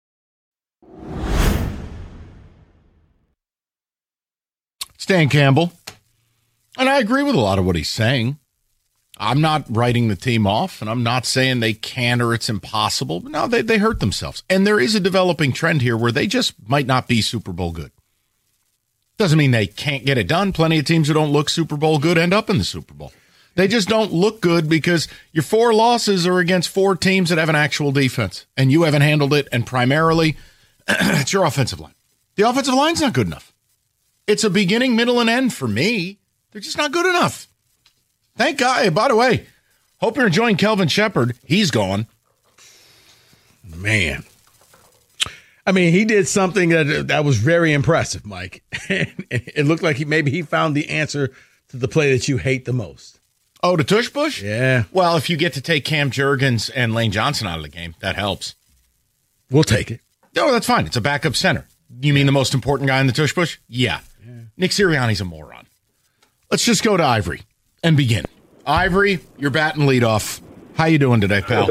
Dan Campbell, and I agree with a lot of what he's saying. I'm not writing the team off, and I'm not saying they can or it's impossible. But no, they, they hurt themselves. And there is a developing trend here where they just might not be Super Bowl good. Doesn't mean they can't get it done. Plenty of teams who don't look Super Bowl good end up in the Super Bowl. They just don't look good because your four losses are against four teams that have an actual defense, and you haven't handled it, and primarily it's your offensive line. The offensive line's not good enough. It's a beginning, middle, and end for me. They're just not good enough. Thank God. Hey, by the way, hope you're enjoying Kelvin Shepherd. He's gone. Man. I mean, he did something that that was very impressive, Mike. It looked like he maybe he found the answer to the play that you hate the most. Oh, the tush push? Yeah. Well, if you get to take Cam Jurgens and Lane Johnson out of the game, that helps. We'll take it. No, that's fine. It's a backup center. You mean the most important guy in the tush push? Yeah. yeah. Nick Sirianni's a moron. Let's just go to Ivory and begin. Ivory, you're batting leadoff. How you doing today, pal?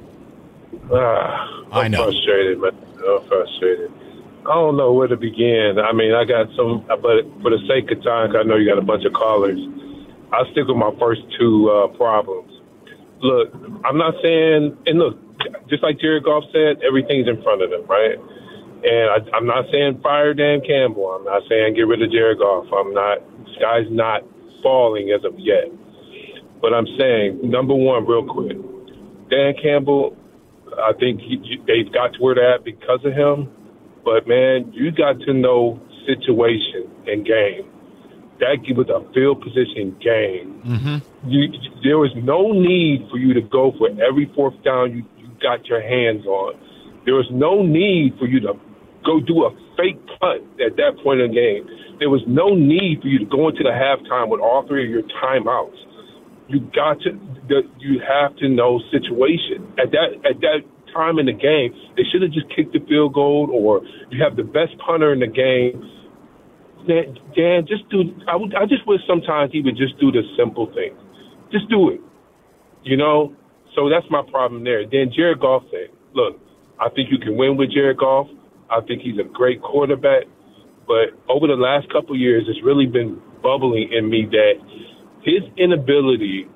Uh, I'm I know. frustrated, man. I'm frustrated. I don't know where to begin. I mean, I got some, but for the sake of time, I know you got a bunch of callers. I'll stick with my first two uh, problems. Look, I'm not saying, and look, just like Jared Goff said, everything's in front of them, right? And I, I'm not saying fire Dan Campbell. I'm not saying get rid of Jared Goff. I'm not, this guy's not falling as of yet. But I'm saying, number one, real quick, Dan Campbell, I think he, they've got to where they're at because of him. But, man, you got to know situation and game. That was a field position game. Mm-hmm. You, there was no need for you to go for every fourth down you, you got your hands on. There was no need for you to go do a fake punt at that point in the game. There was no need for you to go into the halftime with all three of your timeouts. You got to, you have to know situation. At that, at that time in the game, they should have just kicked the field goal, or you have the best punter in the game. Dan, Dan, just do. I, would, I just wish sometimes he would just do the simple things. Just do it. You know? So that's my problem there. Then Jared Goff thing. Look, I think you can win with Jared Goff. I think he's a great quarterback. But over the last couple of years, it's really been bubbling in me that his inability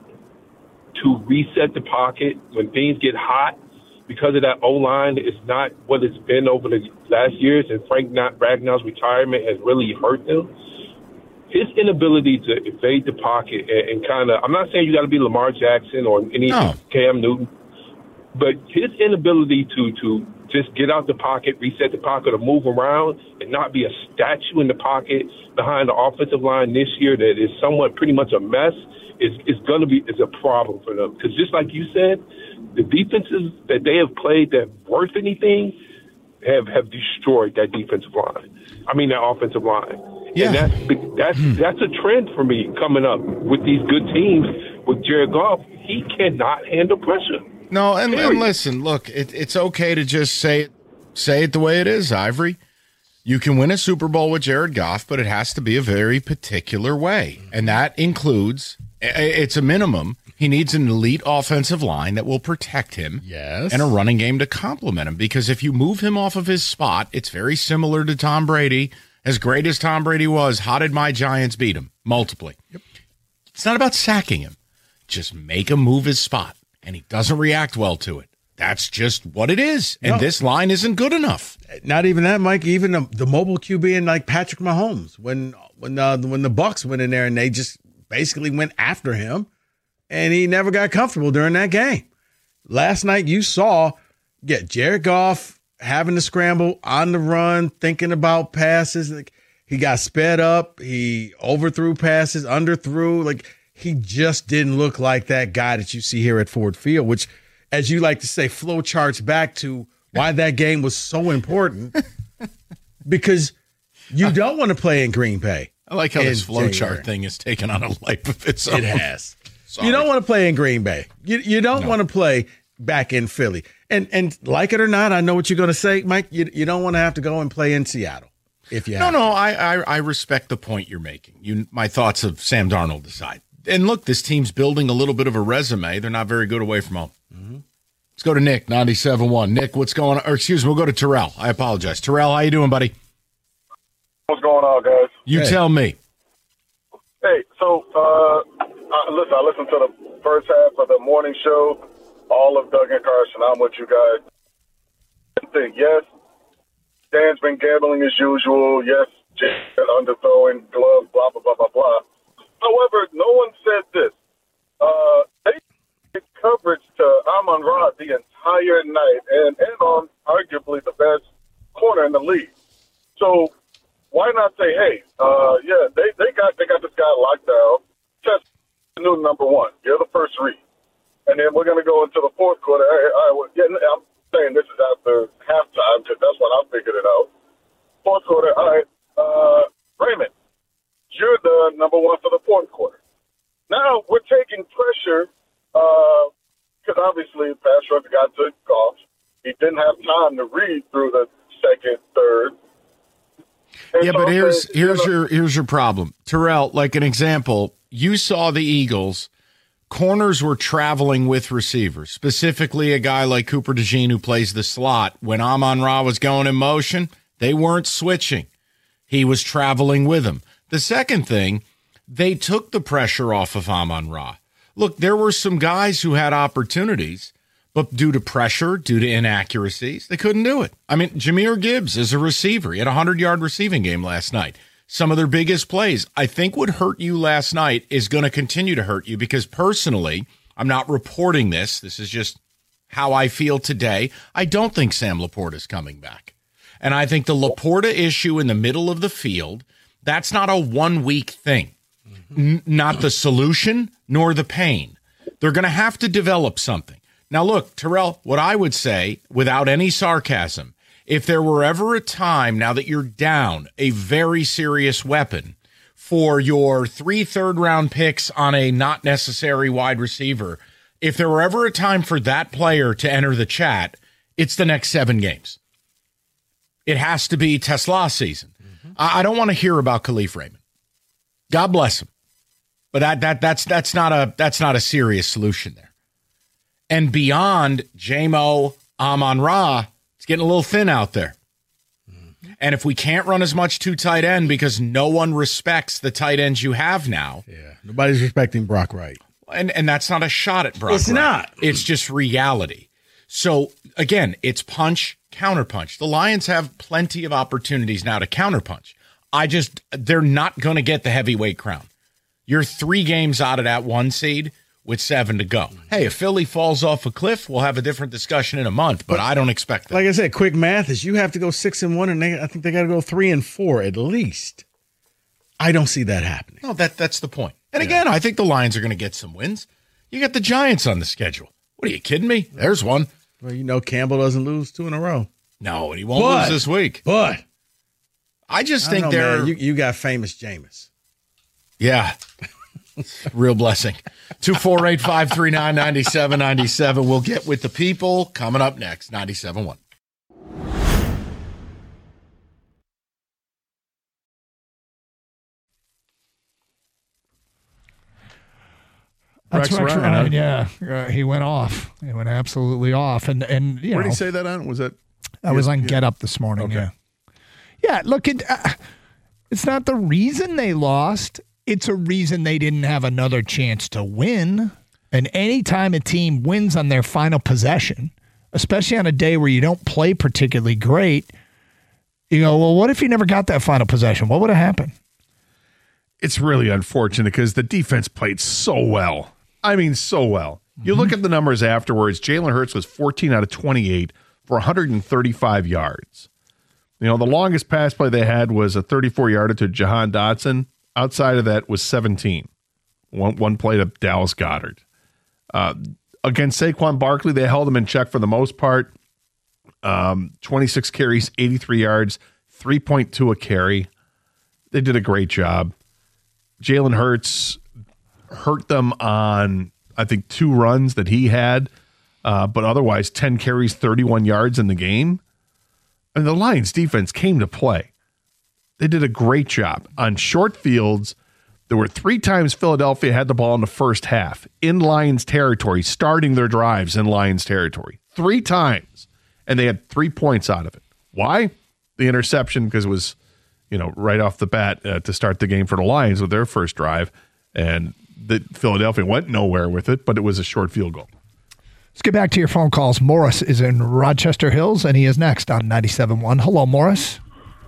to reset the pocket when things get hot because of that O-line is not what it's been over the last years, and Frank Ragnar's retirement has really hurt them. His inability to evade the pocket and, and kind of – I'm not saying you got to be Lamar Jackson or any no. Cam Newton, but his inability to, to just get out the pocket, reset the pocket, or move around and not be a statue in the pocket behind the offensive line this year that is somewhat pretty much a mess is, is going to be – is a problem for them. Because just like you said, the defenses that they have played that worth anything have, have destroyed that defensive line. I mean, that offensive line. Yeah. And that's that's that's a trend for me coming up with these good teams. With Jared Goff, he cannot handle pressure. No, and, and listen, look, it, it's okay to just say it, say it the way it is, Ivory. You can win a Super Bowl with Jared Goff, but it has to be a very particular way, and that includes it's a minimum. He needs an elite offensive line that will protect him, yes, and a running game to complement him. Because if you move him off of his spot, it's very similar to Tom Brady. As great as Tom Brady was, how did my Giants beat him? Multiply. Yep. It's not about sacking him. Just make him move his spot, and he doesn't react well to it. That's just what it is, and no. This line isn't good enough. Not even that, Mike. Even the, the mobile Q B in like Patrick Mahomes, when when uh, when the Bucs went in there and they just basically went after him, and he never got comfortable during that game. Last night you saw, yeah, Jared Goff having to scramble on the run, thinking about passes. Like, he got sped up. He overthrew passes, underthrew. Like, he just didn't look like that guy that you see here at Ford Field, which, as you like to say, flow charts back to why that game was so important. Because you don't want to play in Green Bay. I like how this flow chart thing is taken on a life of its own. It has. Sorry. You don't want to play in Green Bay. You you don't no. want to play back in Philly. And and like it or not, I know what you're going to say, Mike. You you don't want to have to go and play in Seattle if you. No, have no, to. I, I I respect the point you're making. You, my thoughts of Sam Darnold aside. And look, this team's building a little bit of a resume. They're not very good away from home. Mm-hmm. Let's go to Nick, ninety-seven point one. Nick, what's going on? Or excuse me, we'll go to Terrell. I apologize. Terrell, how you doing, buddy? What's going on, guys? You hey. tell me. Hey, so uh, I, listen, I listened to the first half of the morning show. All of Doug and Carson, I'm with you guys. I think, yes, Dan's been gambling as usual. Yes, Jay underthrowing, gloves, blah, blah, blah, blah, blah. However, no one said this. Uh, they did coverage to Amon-Ra the entire night and, and on arguably the best corner in the league. So why not say, hey, uh, yeah, they, they got they got this guy locked down. Test new number one. You're the first read. And then we're going to go into the fourth quarter. Hey, I, I, yeah, I'm saying this is after halftime because that's when I figured it out. Fourth quarter, all right, uh, Raymond, you're the number one for the fourth quarter. Now we're taking pressure because uh, obviously pass rush got to Goff. He didn't have time to read through the second, third. And yeah, so but here's they, here's you know, your here's your problem, Terrell. Like an example, you saw the Eagles. Corners were traveling with receivers, specifically a guy like Cooper DeJean who plays the slot. When Amon-Ra was going in motion, they weren't switching. He was traveling with him. The second thing, they took the pressure off of Amon-Ra. Look, there were some guys who had opportunities, but due to pressure, due to inaccuracies, they couldn't do it. I mean, Jahmyr Gibbs is a receiver. He had a hundred-yard receiving game last night. Some of their biggest plays, I think what hurt you last night is going to continue to hurt you because personally, I'm not reporting this. This is just how I feel today. I don't think Sam Laporta is coming back. And I think the Laporta issue in the middle of the field, that's not a one-week thing. N- not the solution nor the pain. They're going to have to develop something. Now, look, Terrell, what I would say, without any sarcasm, if there were ever a time, now that you're down a very serious weapon for your three third-round picks on a not necessary wide receiver, if there were ever a time for that player to enter the chat, it's the next seven games. It has to be Tesla season. Mm-hmm. I, I don't want to hear about Khalif Raymond. God bless him. But that that that's that's not a that's not a serious solution there. And beyond J-Mo, Amon-Ra, it's getting a little thin out there. Mm-hmm. And if we can't run as much two tight end because no one respects the tight ends you have now. Yeah, nobody's respecting Brock Wright. And and that's not a shot at Brock It's Wright. not. It's just reality. So, again, it's punch, counterpunch. The Lions have plenty of opportunities now to counterpunch. I just, they're not going to get the heavyweight crown. You're three games out of that one seed with seven to go. Hey, if Philly falls off a cliff, we'll have a different discussion in a month, but, but I don't expect that. Like I said, quick math is you have to go six and one, and they, I think they got to go three and four at least. I don't see that happening. No, that that's the point. And yeah. again, I think the Lions are going to get some wins. You got the Giants on the schedule. What are you kidding me? There's one. Well, you know Campbell doesn't lose two in a row. No, and he won't but, lose this week. But I just I think know, they're man, you, you got famous Jameis. Yeah. Real blessing. two four eight, five three nine, nine seven nine seven. We'll get with the people coming up next. ninety-seven point one. That's Rex Rex Ryan, Ryan, huh? yeah. Uh, he went off. He went absolutely off. And, and you Where know, did he say that on? Was that? I was on Get Up this morning, Okay. yeah. Yeah, look, it, uh, it's not the reason they lost. It's a reason they didn't have another chance to win. And anytime a team wins on their final possession, especially on a day where you don't play particularly great, you go, well, what if you never got that final possession? What would have happened? It's really unfortunate because the defense played so well. I mean, so well. You look at the numbers afterwards. Jalen Hurts was fourteen out of twenty-eight for one hundred thirty-five yards. You know, the longest pass play they had was a thirty-four yarder to Jahan Dotson. Outside of that was seventeen. One, one play to Dallas Goedert. Uh, against Saquon Barkley, they held him in check for the most part. Um, twenty-six carries, eighty-three yards, three point two a carry. They did a great job. Jalen Hurts hurt them on, I think, two runs that he had, uh, but otherwise ten carries, thirty-one yards in the game. And the Lions defense came to play. They did a great job. On short fields, there were three times Philadelphia had the ball in the first half in Lions territory, starting their drives in Lions territory. Three times. And they had three points out of it. Why? The interception, because it was, you know, right off the bat uh, to start the game for the Lions with their first drive. And the Philadelphia went nowhere with it, but it was a short field goal. Let's get back to your phone calls. Morris is in Rochester Hills, and he is next on ninety-seven point one. Hello, Morris.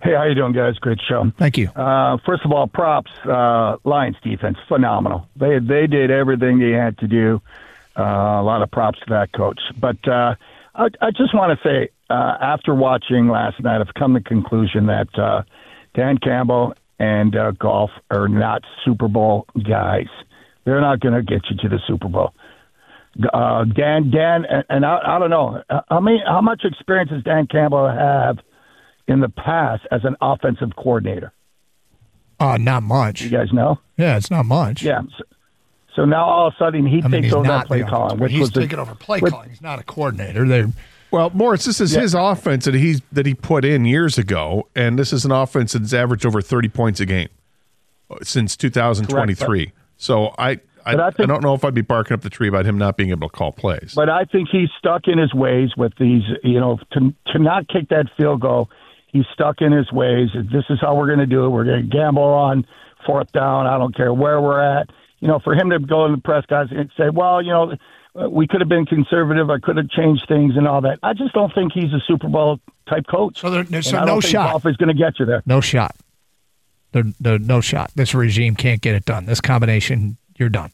Hey, how you doing, guys? Great show. Thank you. Uh, first of all, props. Uh, Lions defense, phenomenal. They they did everything they had to do. Uh, a lot of props to that coach. But uh, I, I just want to say, uh, after watching last night, I've come to the conclusion that uh, Dan Campbell and uh, Goff are not Super Bowl guys. They're not going to get you to the Super Bowl. Uh, Dan, Dan, and, and I, I don't know. I mean, how much experience does Dan Campbell have in the past as an offensive coordinator? Uh, not much. You guys know? Yeah, it's not much. Yeah. So, so now all of a sudden he I mean, takes he's over not that play the calling. offensive- Which he's was the- taking over play which- calling. He's not a coordinator. They're Well, Morris, this is Yeah. his offense that he's that he put in years ago, and this is an offense that's averaged over thirty points a game since two thousand twenty-three. So I I, But I I, think- don't know if I'd be barking up the tree about him not being able to call plays. But I think he's stuck in his ways with these, you know, to to not kick that field goal. He's stuck in his ways. This is how we're going to do it. We're going to gamble on fourth down. I don't care where we're at. You know, for him to go in the press guys and say, well, you know, we could have been conservative. I could have changed things and all that. I just don't think he's a Super Bowl type coach. So there- there's And so I don't no think shot. Goff is going to get you there. no shot. They're, they're no shot. This regime can't get it done. This combination, you're done.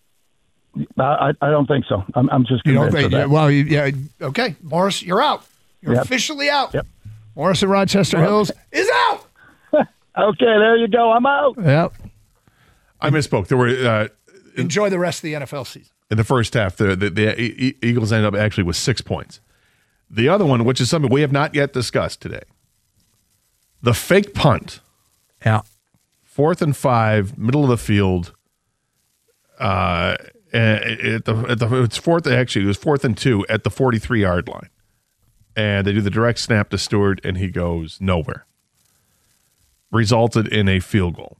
I, I don't think so. I'm, I'm just You don't convinced think? of that. Well, you, yeah. Okay, Morris, you're out. You're Yep. officially out. Yep. Morris in Rochester Well, Hills is out. Okay, there you go. I'm out. Yep. I misspoke. There were uh, Enjoy the rest of the N F L season. in the first half. The, the the E- Eagles ended up actually with six points. The other one, which is something we have not yet discussed today, the fake punt. Yeah. Fourth and five, middle of the field. Uh, at the, at the it's fourth. Actually, it was fourth and two at the forty-three yard line, and they do the direct snap to Stewart, and he goes nowhere. Resulted in a field goal.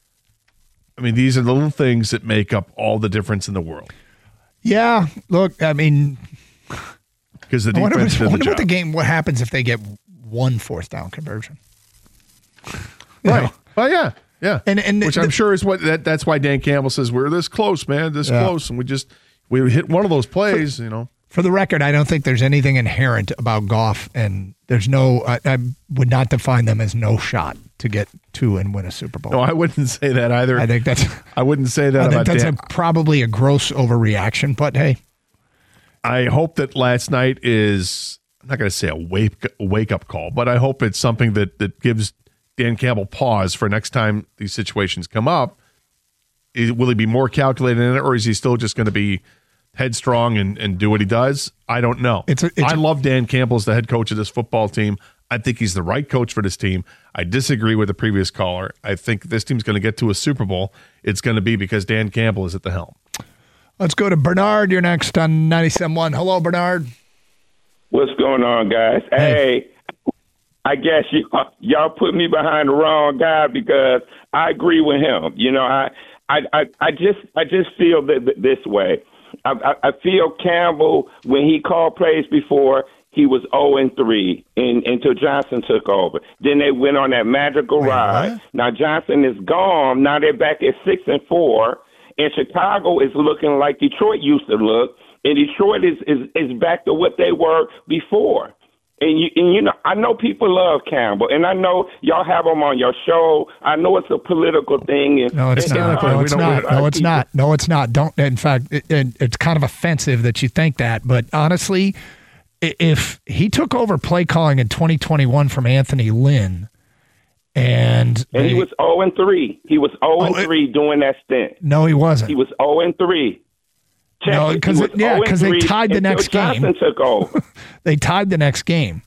I mean, these are the little things that make up all the difference in the world. Yeah. Look, I mean, Because the I wonder, defense what, did the wonder what job. the game. What happens if they get one fourth down conversion? Right. Well, yeah, yeah. And and Which I'm sure is what that, that's why Dan Campbell says we're this close, man, this Yeah. close, and we just we hit one of those plays, you know. For the record, I don't think there's anything inherent about Goff, and there's no. I, I would not define them as no shot to get to and win a Super Bowl. No, I wouldn't say that either. I think that's. I wouldn't say that I think about that's Dan. a, probably a gross overreaction, but hey, I hope that last night is I'm not going to say a wake wake up call, but I hope it's something that that gives Dan Campbell pause for next time these situations come up. Is, will he be more calculated in it, or is he still just going to be headstrong and, and do what he does? I don't know. It's a- it's I a- love Dan Campbell as the head coach of this football team. I think he's the right coach for this team. I disagree with the previous caller. I think this team's going to get to a Super Bowl. It's going to be because Dan Campbell is at the helm. let's go to Bernard. You're next on ninety-seven point one. Hello, Bernard. What's going on, guys? Hey, I guess you, y'all put me behind the wrong guy because I agree with him. You know, I I, I, I just I just feel that this way. I, I, I feel Campbell, when he called plays before, he was oh and three in, until Johnson took over. Then they went on that magical ride. what? Now Johnson is gone. Now they're back at six and four. And Chicago is looking like Detroit used to look. And Detroit is, is, is back to what they were before. And you, and you know, I know people love Campbell, and I know y'all have him on your show. I know it's a political thing. And, No, it's and- not. and- No, it's not. No, it's not. No, it's not. Don't. In fact, it, it, it's kind of offensive that you think that. But honestly, i- if he took over play calling in twenty twenty-one from Anthony Lynn, and And they- he was oh and three. He was oh and three doing that stint. no, he wasn't. He was oh and three. Check No, it. He because was yeah, oh and because they three tied the until next game. Johnson took over. They tied the next game.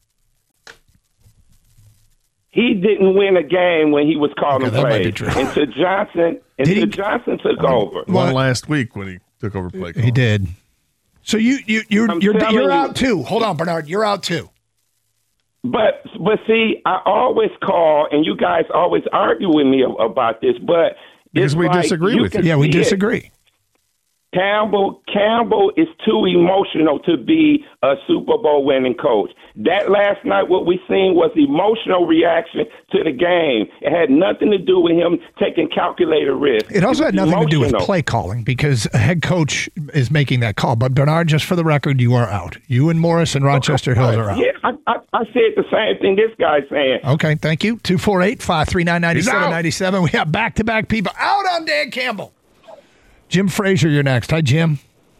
He didn't win a game when he was calling Okay, that might be plays true. until Johnson until Johnson took over. One last week when he took over play call. He did. So you you you're I'm you're, telling you're you. out too. Hold on, Bernard. You're out too. But but see, I always call, and you guys always argue with me about this. But Because it's we like disagree with can you. Yeah, we see it. disagree. Campbell Campbell is too emotional to be a Super Bowl winning coach. That last night, what we seen was emotional reaction to the game. It had nothing to do with him taking calculated risks. It also It had was nothing to do with emotional. play calling because a head coach is making that call. But Bernard, just for the record, you are out. You and Morris and Rochester Hills are out. Yeah, I, I, I said the same thing this guy's saying. Okay, thank you. two four eight, five three nine, nine He's seven out. nine seven. We have back-to-back people out on Dan Campbell. Jim Frazier, you're next. Hi, Jim.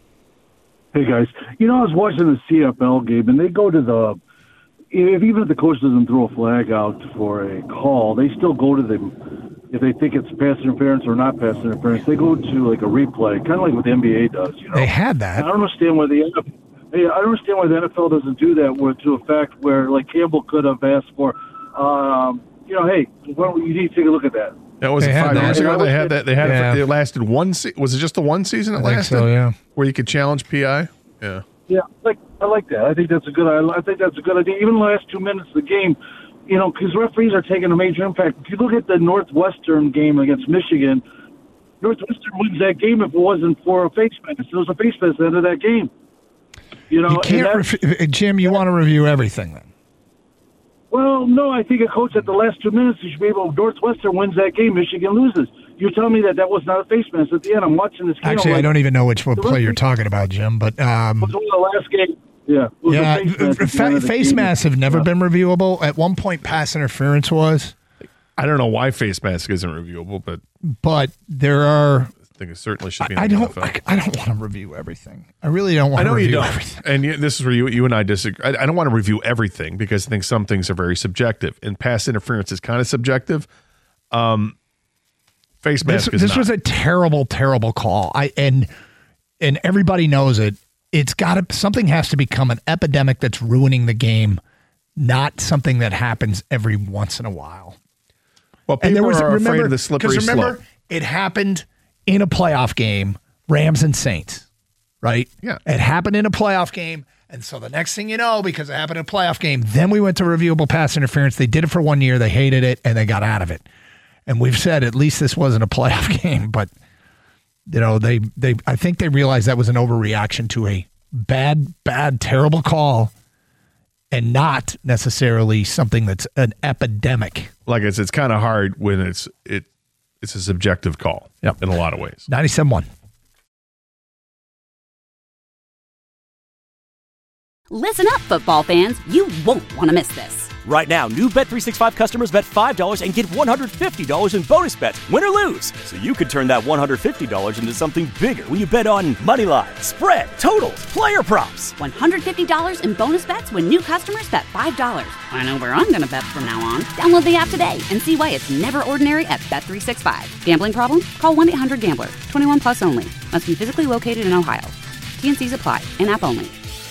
Hey, guys. You know, I was watching the C F L game, and they go to the if even if the coach doesn't throw a flag out for a call, they still go to them if they think it's pass interference or not pass interference. They go to like a replay, kind of like what the N B A does. You know, they had that. And I don't understand why the N F L, hey, I don't understand why the N F L doesn't do that. Where to a fact where like Campbell could have asked for, um, you know, hey, why don't you need to take a look at that. That was They had five that. years And I ago. They would had say- that. They had it. Yeah. For, it lasted one. Se- was it just the one season it I think lasted? so, yeah. Where you could challenge P I. Yeah. Yeah, like I like that. I think that's a good. I, I think that's a good idea. Even the last two minutes of the game, you know, because referees are taking a major impact. If you look at the Northwestern game against Michigan, Northwestern wins that game if it wasn't for a face mask. There was a face mask at the end of that game. You know, You and can't, that's- ref- Jim, you want to review everything then. well, no, I think a coach at the last two minutes, you should be able. Northwestern wins that game, Michigan loses. You're telling me that that was not a face mask at the end. I'm watching this game. Actually, I'm I like, don't even know which what the play you're referee- talking about, Jim, but um, It was one of the last game. Yeah, it was a yeah, face mask at the fa- end of the face game. masks have never been reviewable. At one point, pass interference was, I don't know why face mask isn't reviewable, but but there are. I think it certainly should be. I in the don't. N F L. I, I don't want to review everything. I really don't want I to know review you don't. everything. And you, this is where you, you and I disagree. I, I don't want to review everything because I think some things are very subjective, and pass interference is kind of subjective. Um, face mask This, is this not. was a terrible, terrible call. I and and everybody knows it. It's got to something has to become an epidemic that's ruining the game, not something that happens every once in a while. Well, And people are remember, afraid of the slippery 'cause remember, slope. it happened in a playoff game, Rams and Saints, right? Yeah. It happened in a playoff game. And so the next thing you know, because it happened in a playoff game, then we went to reviewable pass interference. They did it for one year. They hated it, and they got out of it. And we've said at least this wasn't a playoff game, but you know, they they I think they realized that was an overreaction to a bad, bad, terrible call and not necessarily something that's an epidemic. Like it's it's kind of hard when it's it it's a subjective call. Yep. In a lot of ways. ninety-seven point one. Listen up, football fans. You won't want to miss this. Right now, new Bet three sixty-five customers bet five dollars and get one hundred fifty dollars in bonus bets, win or lose. So you could turn that one hundred fifty dollars into something bigger when you bet on money line, spread, totals, player props. one hundred fifty dollars in bonus bets when new customers bet five dollars. I know where I'm going to bet from now on. Download the app today and see why it's never ordinary at Bet three sixty-five. Gambling problem? Call one eight hundred gambler. twenty-one plus only. Must be physically located in Ohio. T N Cs apply. In-app only.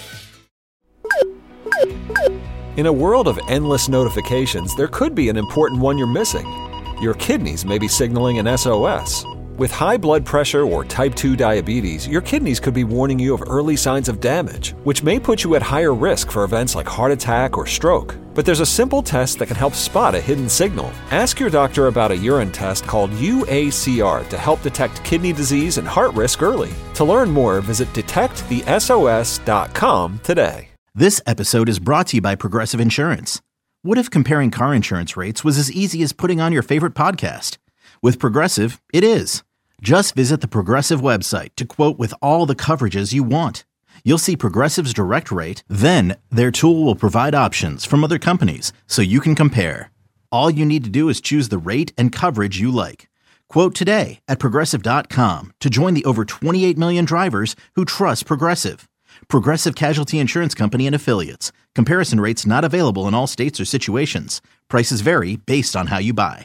In a world of endless notifications, there could be an important one you're missing. Your kidneys may be signaling an S O S. With high blood pressure or type two diabetes, your kidneys could be warning you of early signs of damage, which may put you at higher risk for events like heart attack or stroke. But there's a simple test that can help spot a hidden signal. Ask your doctor about a urine test called U A C R to help detect kidney disease and heart risk early. To learn more, visit detect the S O S dot com today. This episode is brought to you by Progressive Insurance. What if comparing car insurance rates was as easy as putting on your favorite podcast? With Progressive, it is. Just visit the Progressive website to quote with all the coverages you want. You'll see Progressive's direct rate, then their tool will provide options from other companies so you can compare. All you need to do is choose the rate and coverage you like. Quote today at Progressive dot com to join the over twenty-eight million drivers who trust Progressive. Progressive Casualty Insurance Company and Affiliates. Comparison rates not available in all states or situations. Prices vary based on how you buy.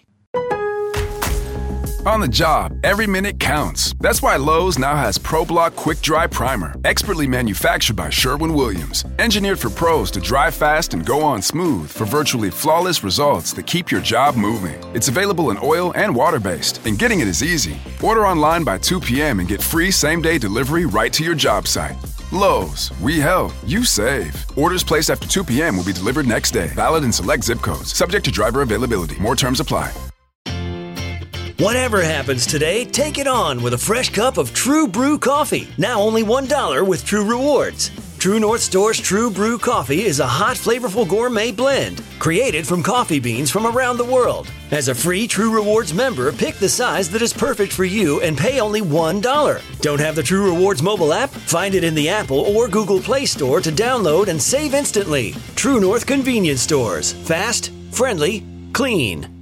On the job, every minute counts. That's why Lowe's now has ProBlock Quick Dry Primer, expertly manufactured by Sherwin-Williams. Engineered for pros to dry fast and go on smooth for virtually flawless results that keep your job moving. It's available in oil and water-based, and getting it is easy. Order online by two p.m. and get free same-day delivery right to your job site. Lowe's, we help, you save. Orders placed after two p.m. will be delivered next day. Valid in select zip codes. Subject to driver availability. More terms apply. Whatever happens today, take it on with a fresh cup of True Brew coffee. Now only one dollar with True Rewards. True North Store's True Brew coffee is a hot, flavorful gourmet blend created from coffee beans from around the world. As a free True Rewards member, pick the size that is perfect for you and pay only one dollar. Don't have the True Rewards mobile app? Find it in the Apple or Google Play Store to download and save instantly. True North Convenience Stores. Fast, friendly, clean.